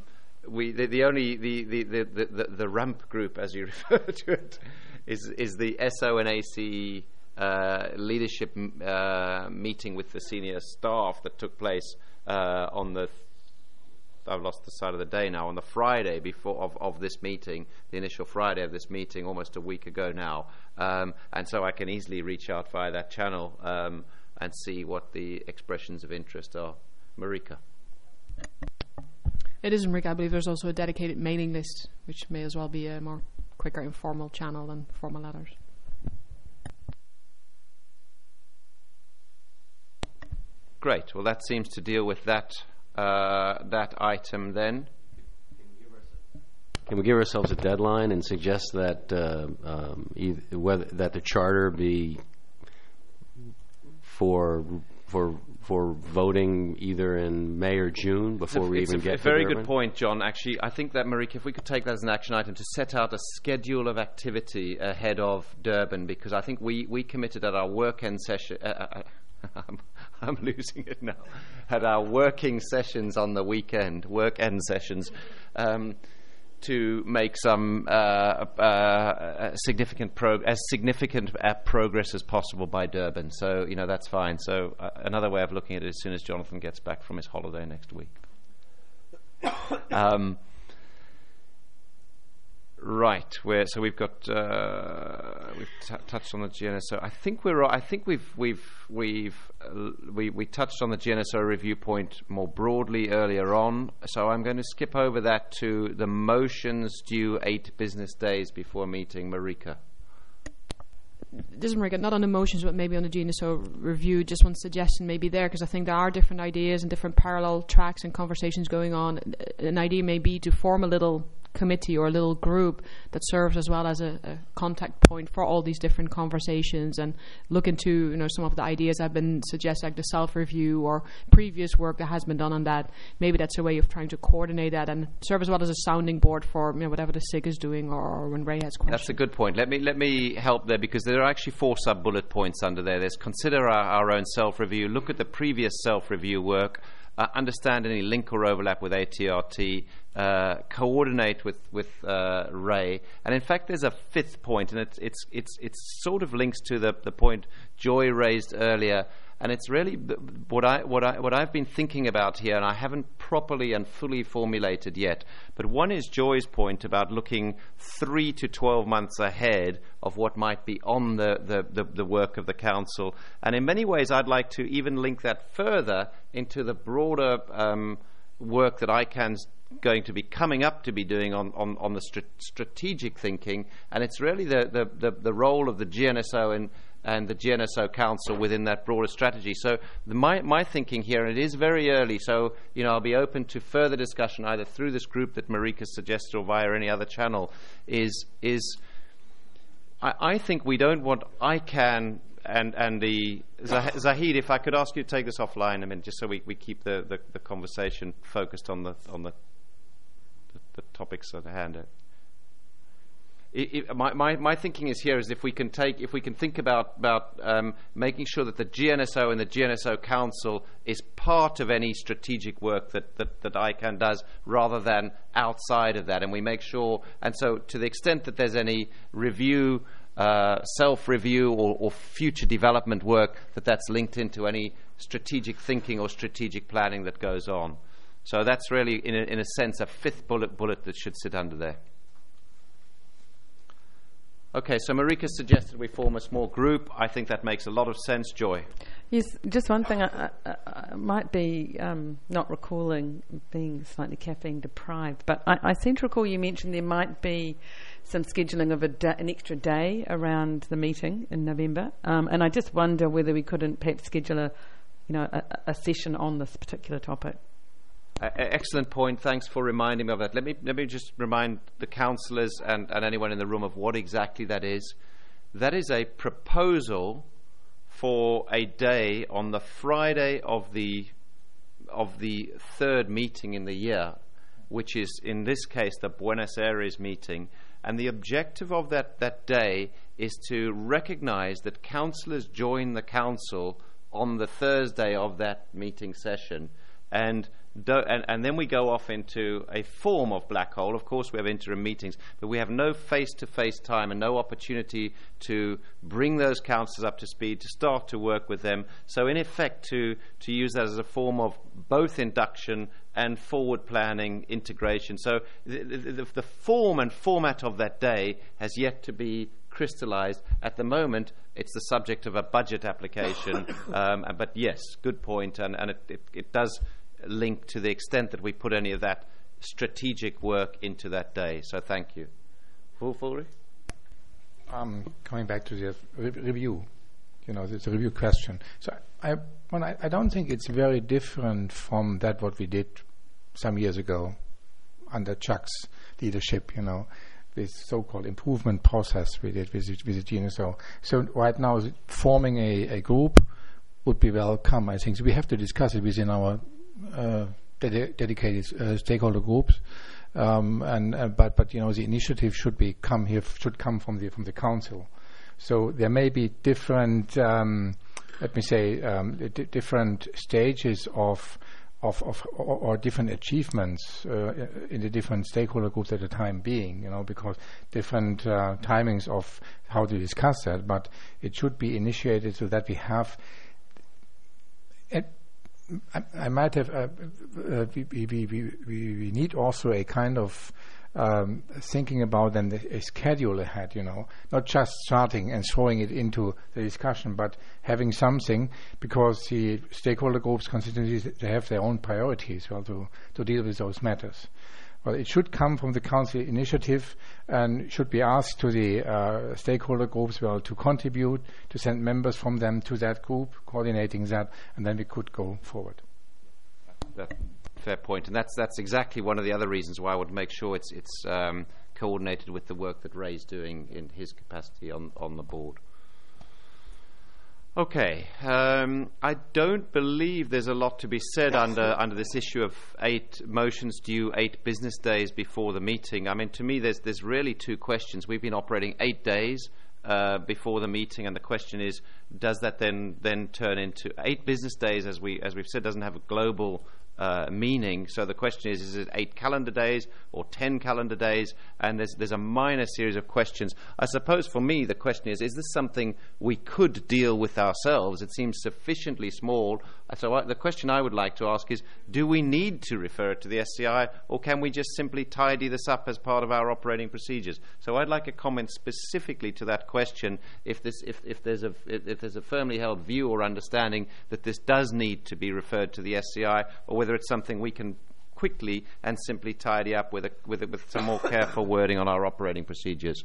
The ramp group, as you refer to it, is the SO and AC leadership meeting with the senior staff that took place I've lost the side of the day now, on the Friday before of this meeting, the initial Friday of this meeting, almost a week ago now, and so I can easily reach out via that channel and see what the expressions of interest are. Marika? It is, Enrique. I believe there's also a dedicated mailing list, which may as well be a more quicker, informal channel than formal letters. Great. Well, that seems to deal with that item then. Can we give ourselves a deadline and suggest that that the charter be for voting either in May or June before we even get to It's a very Durban? good point, John. Actually, I think that, Marika, if we could take that as an action item to set out a schedule of activity ahead of Durban, because I think we committed at our work-end session. I'm losing it now. At our working sessions on the weekend, work-end sessions, to make some significant progress as possible by Durban. So, that's fine. So another way of looking at it, as soon as Jonathan gets back from his holiday next week. Right. So we've got touched on the GNSO. I think we're. I think we touched on the GNSO review point more broadly earlier on. So I'm going to skip over that to the motions due 8 business days before meeting. Marika. This is Marika, not on the motions, but maybe on the GNSO review. Just one suggestion maybe there, because I think there are different ideas and different parallel tracks and conversations going on. An idea may be to form a little committee or a little group that serves as well as a contact point for all these different conversations, and look into some of the ideas I've been suggesting, like the self-review or previous work that has been done on that. Maybe that's a way of trying to coordinate that and serve as well as a sounding board for whatever the SIG is doing, or when Ray has questions. That's a good point. Let me help there, because there are actually 4 sub-bullet points under there. There's consider our own self-review, look at the previous self-review work, understand any link or overlap with ATRT, coordinate with Ray, and in fact there's a 5th point, and it's sort of links to the point Joy raised earlier, and it's really what I've been thinking about here, and I haven't properly and fully formulated yet. But one is Joy's point about looking 3 to 12 months ahead of what might be on the work of the council, and in many ways I'd like to even link that further into the broader work that ICANN's going to be coming up to be doing on the strategic thinking, and it's really the role of the GNSO and the GNSO Council within that broader strategy. So my thinking here, and it is very early, so I'll be open to further discussion either through this group that Marika suggested or via any other channel, is I think we don't want ICANN and the Zahid, if I could ask you to take this offline a minute, just so we keep the conversation focused on the topics at hand. My thinking is here is if we can think about making sure that the GNSO and the GNSO Council is part of any strategic work that ICANN does, rather than outside of that, and we make sure. And so, to the extent that there's any review, self-review, or future development work, that's linked into any strategic thinking or strategic planning that goes on. So that's really, in a sense, a 5th bullet that should sit under there. Okay, so Marika suggested we form a small group. I think that makes a lot of sense. Joy? Yes, just one thing. I might be not recalling being slightly caffeine deprived, but I seem to recall you mentioned there might be some scheduling of an extra day around the meeting in November, and I just wonder whether we couldn't perhaps schedule a session on this particular topic. Excellent point. Thanks for reminding me of that. Let me just remind the councillors and anyone in the room of what exactly that is. That is a proposal for a day on the Friday of the 3rd meeting in the year, which is in this case the Buenos Aires meeting. And the objective of that day is to recognize that councillors join the council on the Thursday of that meeting session, and then we go off into a form of black hole. Of course, we have interim meetings, but we have no face-to-face time and no opportunity to bring those councillors up to speed, to start to work with them. So, in effect, to use that as a form of both induction and forward planning integration. So, the form and format of that day has yet to be crystallized. At the moment, it's the subject of a budget application. But yes, good point, and it does link to the extent that we put any of that strategic work into that day. So thank you. Ulrich? Coming back to the review, it's a review question. So I don't think it's very different from that what we did some years ago under Chuck's leadership, this so-called improvement process we did with the GNSO. So right now, forming a group would be welcome, I think. So we have to discuss it within our dedicated stakeholder groups, but the initiative should come from the council. So there may be different, different stages of different achievements in the different stakeholder groups at the time being, because different timings of how to discuss that, but it should be initiated so that we have I might have. We need also a kind of thinking about then a schedule ahead. Not just starting and throwing it into the discussion, but having something, because the stakeholder groups, constituencies, they have their own priorities to deal with those matters. Well, it should come from the council initiative and should be asked to the stakeholder groups to contribute, to send members from them to that group, coordinating that, and then we could go forward. Fair point, and that's exactly one of the other reasons why I would make sure it's coordinated with the work that Ray's doing in his capacity on the board. Okay, I don't believe there's a lot to be said under this issue of 8 motions due 8 business days before the meeting. I mean, to me, there's really 2 questions. We've been operating 8 days before the meeting, and the question is, does that then turn into 8 business days? As we've said, doesn't have a global meaning. So the question is it 8 calendar days or 10 calendar days? And there's a minor series of questions. I suppose for me the question is this something we could deal with ourselves? It seems sufficiently small. So the question I would like to ask is, do we need to refer it to the SCI, or can we just simply tidy this up as part of our operating procedures? So I'd like a comment specifically to that question, if there's a firmly held view or understanding that this does need to be referred to the SCI, or whether it's something we can quickly and simply tidy up with some more careful wording on our operating procedures.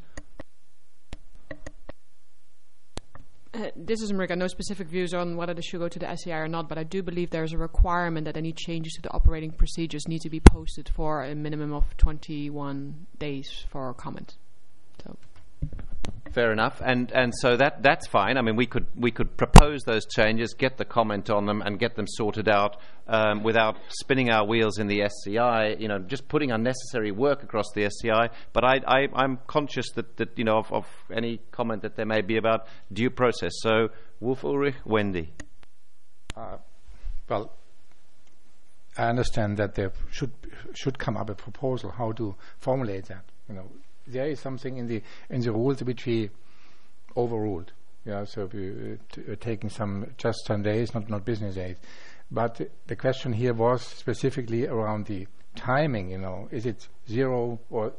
This is Marika. No specific views on whether this should go to the SCI or not, but I do believe there's a requirement that any changes to the operating procedures need to be posted for a minimum of 21 days for comment. So. Fair enough, and so that's fine. I mean, we could propose those changes, get the comment on them, and get them sorted out without spinning our wheels in the SCI. Just putting unnecessary work across the SCI. But I'm conscious that of any comment that there may be about due process. So, Wolf Ulrich, Wendy. Well, I understand that there should come up a proposal how to formulate that. There is something in the rules which we overruled. So we taking just 10 days, not business days. But the question here was specifically around the timing. Is it 0 or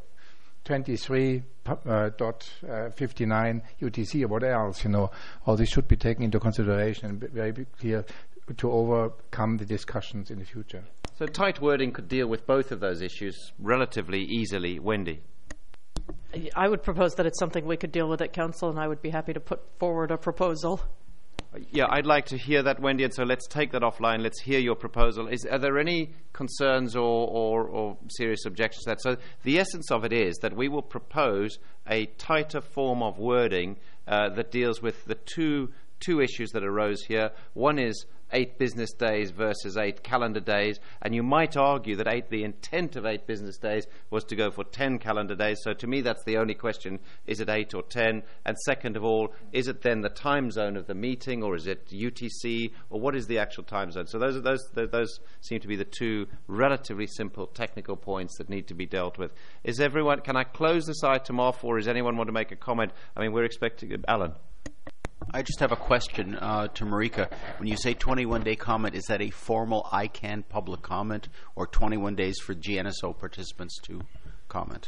23.59 UTC or what else? All this should be taken into consideration and very clear to overcome the discussions in the future. So tight wording could deal with both of those issues relatively easily. Wendy. I would propose that it's something we could deal with at council, and I would be happy to put forward a proposal. Yeah, I'd like to hear that, Wendy, and so let's take that offline. Let's hear your proposal. Are there any concerns or serious objections to that? So the essence of it is that we will propose a tighter form of wording that deals with the two issues that arose here. One is 8 business days versus 8 calendar days, and you might argue that the intent of 8 business days was to go for 10 calendar days. So to me, that's the only question: is it 8 or 10? And second of all, is it then the time zone of the meeting, or is it UTC, or what is the actual time zone? So those seem to be the 2 relatively simple technical points that need to be dealt with. Is everyone? Can I close this item off, or does anyone want to make a comment? I mean, we're expecting Alan. I just have a question to Marika. When you say 21-day comment, is that a formal ICANN public comment, or 21 days for GNSO participants to comment?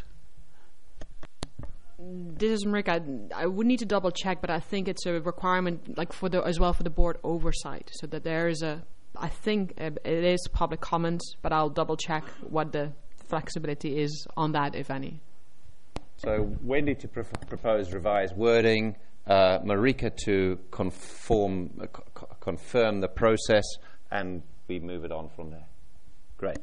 This is Marika. I would need to double check, but I think it's a requirement, like as well for the board oversight, so that there is I think it is public comments, but I'll double check what the flexibility is on that, if any. So Wendy to propose revised wording. Marika to confirm the process, and we move it on from there. Great.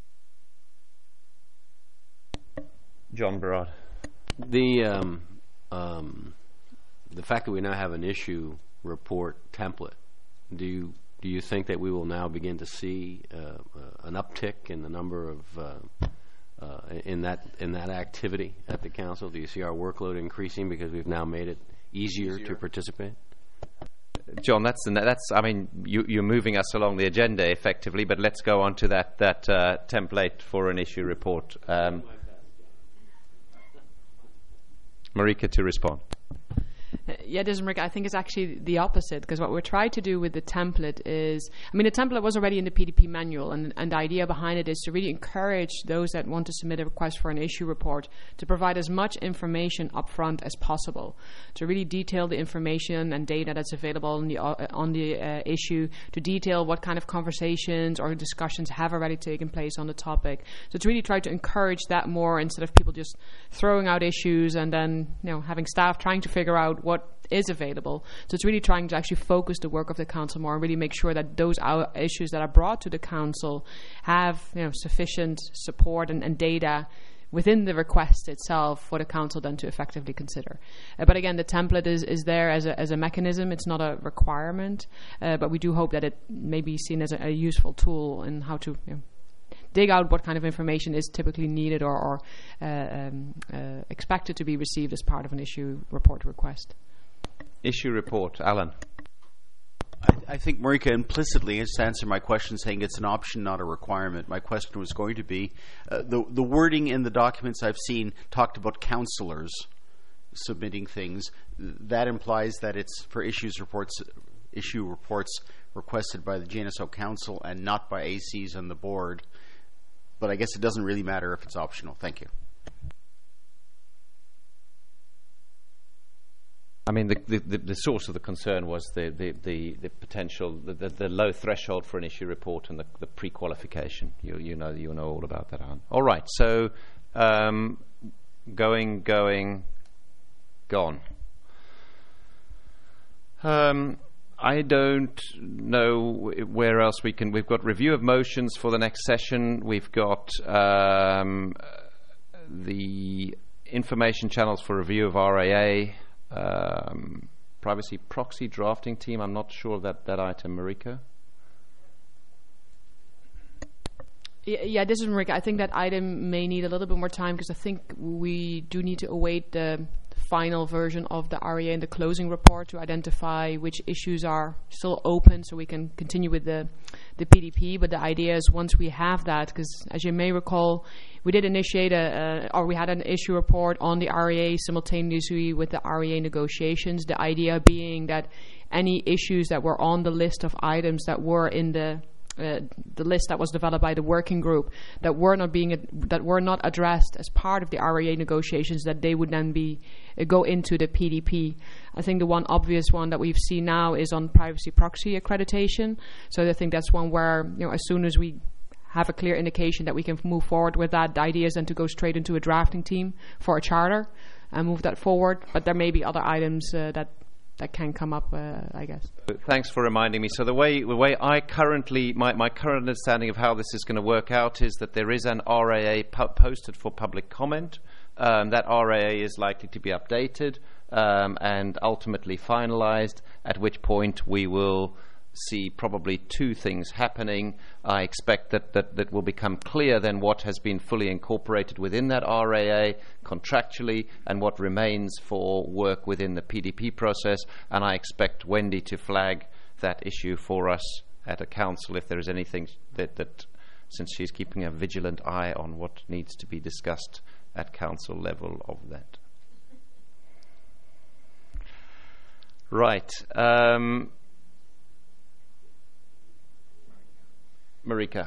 John Barad. The fact that we now have an issue report template, do you think that we will now begin to see an uptick in the number of in that activity at the council? Do you see our workload increasing because we've now made it easier to participate? John, that's. I mean, you're moving us along the agenda effectively, but let's go on to that template for an issue report. Marika to respond. Yeah, Marika, I think it's actually the opposite, because what we're trying to do with the template is, the template was already in the PDP manual, and the idea behind it is to really encourage those that want to submit a request for an issue report to provide as much information up front as possible, to really detail the information and data that's available on the issue, to detail what kind of conversations or discussions have already taken place on the topic. So to really try to encourage that more, instead of people just throwing out issues and then having staff trying to figure out what is available. So it's really trying to actually focus the work of the council more and really make sure that those issues that are brought to the council have sufficient support and data within the request itself for the council then to effectively consider. But again, the template is there as a mechanism. It's not a requirement, but we do hope that it may be seen as a useful tool in how to dig out what kind of information is typically needed or expected to be received as part of an issue report request. Issue report, Alan. I think Marika implicitly has to answer my question saying it's an option, not a requirement. My question was going to be, the wording in the documents I've seen talked about councillors submitting things. That implies that it's for issue reports requested by the GNSO Council and not by ACs on the board. But I guess it doesn't really matter if it's optional. Thank you. The source of the concern was the potential, the low threshold for an issue report and the pre-qualification. You know all about that, Alan. All right, so gone. I don't know where else we can. We've got review of motions for the next session. We've got the information channels for review of RAA. Privacy proxy drafting team. I'm not sure of that item, Marika. Yeah, this is Marika. I think that item may need a little bit more time, because I think we do need to await the final version of the REA and the closing report to identify which issues are still open, so we can continue with the PDP. But the idea is, once we have that, because as you may recall, we did initiate we had an issue report on the REA simultaneously with the REA negotiations. The idea being that any issues that were on the list of items that were in the list that was developed by the working group that were not addressed as part of the REA negotiations, that they would then go into the PDP. I think the one obvious one that we've seen now is on privacy proxy accreditation. So I think that's one where, as soon as we have a clear indication that we can move forward with that, the idea is then to go straight into a drafting team for a charter and move that forward. But there may be other items that can come up, I guess. Thanks for reminding me. So the way I currently, my current understanding of how this is going to work out is that there is an RAA posted for public comment. That RAA is likely to be updated and ultimately finalized, at which point we will see probably two things happening. I expect that will become clear then what has been fully incorporated within that RAA contractually and what remains for work within the PDP process, and I expect Wendy to flag that issue for us at a council if there is anything that since she's keeping a vigilant eye on what needs to be discussed at council level of that. Right. Marika.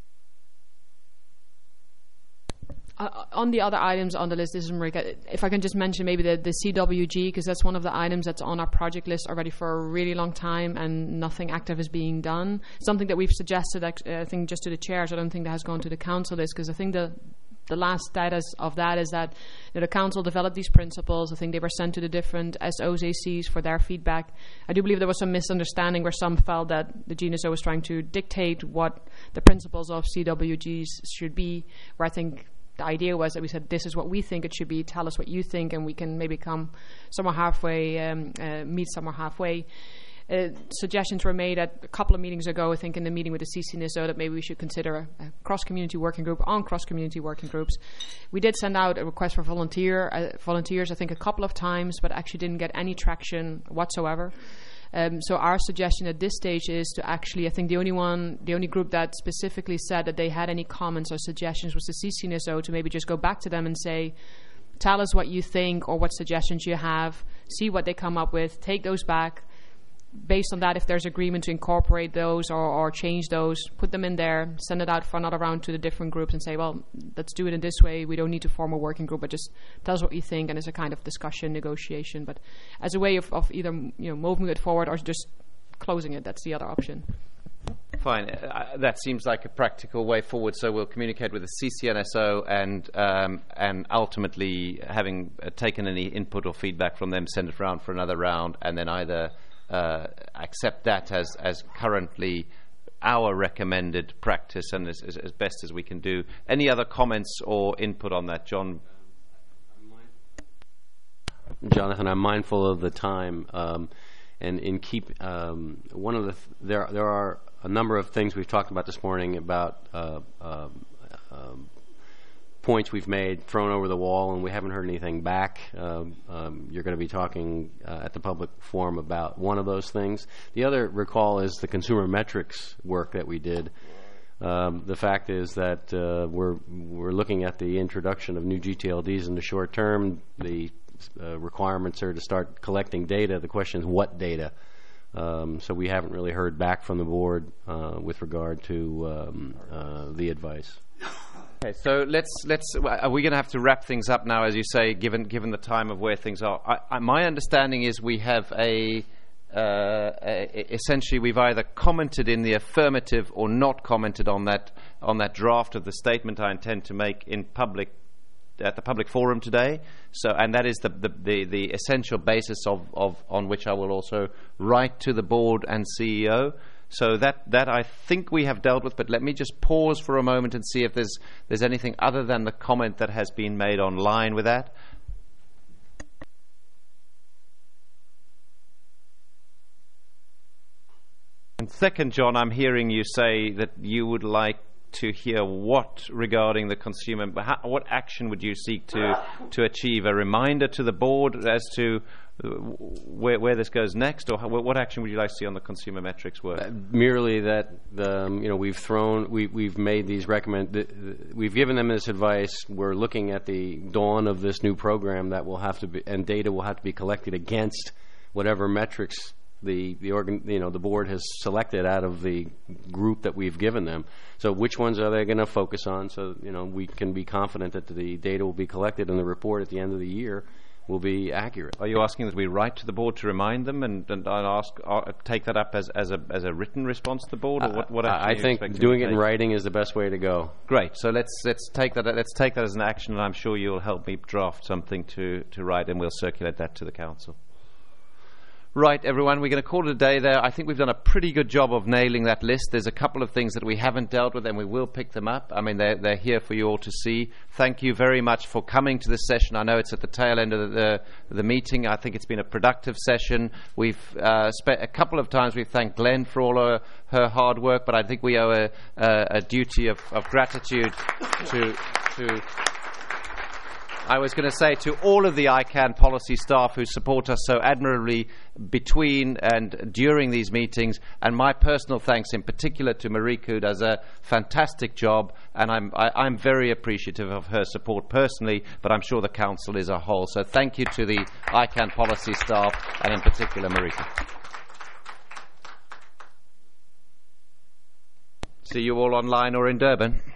On the other items on the list, this is Marika. If I can just mention maybe the CWG, because that's one of the items that's on our project list already for a really long time and nothing active is being done. Something that we've suggested, I think, just to the chairs. I don't think that has gone to the council list, because I think the last status of that is that the council developed these principles. I think they were sent to the different SOs, ACs for their feedback. I do believe there was some misunderstanding where some felt that the GNSO was trying to dictate what the principles of CWGs should be, where I think the idea was that we said, this is what we think it should be, tell us what you think, and we can maybe come somewhere halfway, meet somewhere halfway. Suggestions were made at a couple of meetings ago, I think in the meeting with the CCNSO, that maybe we should consider a cross-community working group on cross-community working groups. We did send out a request for volunteers, I think a couple of times, but actually didn't get any traction whatsoever. So our suggestion at this stage is to actually, I think the only group that specifically said that they had any comments or suggestions was the CCNSO, to maybe just go back to them and say, tell us what you think or what suggestions you have, see what they come up with, take those back. Based on that, if there's agreement to incorporate those or change those, put them in there, send it out for another round to the different groups and say, well, let's do it in this way. We don't need to form a working group, but just tell us what you think, and it's a kind of discussion, negotiation. But as a way of either moving it forward or just closing it, that's the other option. Fine. That seems like a practical way forward. So we'll communicate with the CCNSO and ultimately, having taken any input or feedback from them, send it around for another round, and then either accept that as currently our recommended practice and as best as we can do. Any other comments or input on that, John? Jonathan, I'm mindful of the time, and in one of there are a number of things we've talked about this morning about points we've made thrown over the wall, and we haven't heard anything back. You're going to be talking at the public forum about one of those things. The other, recall, is the consumer metrics work that we did. The fact is that we're looking at the introduction of new GTLDs in the short term. The requirements are to start collecting data. The question is what data. So we haven't really heard back from the board with regard to the advice. Okay, so are we going to have to wrap things up now, as you say, given the time of where things are? My understanding is we have essentially we've either commented in the affirmative or not commented on that draft of the statement I intend to make in public at the public forum today. So, and that is the essential basis on which I will also write to the board and CEO. So that I think we have dealt with, but let me just pause for a moment and see if there's anything other than the comment that has been made online with that. And second, John, I'm hearing you say that you would like to hear what regarding the consumer. What action would you seek to achieve? A reminder to the board as to where this goes next, or what action would you like to see on the consumer metrics work? Merely that we've made these we've given them this advice. We're looking at the dawn of this new program that will have to be, and data will have to be collected against whatever metrics the board has selected out of the group that we've given them. So which ones are they going to focus on? So we can be confident that the data will be collected and the report at the end of the year will be accurate. Are you asking that we write to the board to remind them and take that up as a written response to the board, or what? I think doing it in writing is the best way to go. Great. So let's take that as an action, and I'm sure you'll help me draft something to write, and we'll circulate that to the council. Right, everyone, we're going to call it a day there. I think we've done a pretty good job of nailing that list. There's a couple of things that we haven't dealt with, and we will pick them up. I mean, they're here for you all to see. Thank you very much for coming to this session. I know it's at the tail end of the meeting. I think it's been a productive session. We've spent a couple of times. We've thanked Glenn for all her hard work, but I think we owe a duty of gratitude to I was going to say to all of the ICANN policy staff who support us so admirably between and during these meetings, and my personal thanks in particular to Marika, who does a fantastic job, and I'm very appreciative of her support personally, but I'm sure the council as a whole. So thank you to the ICANN policy staff, and in particular Marika. See you all online or in Durban.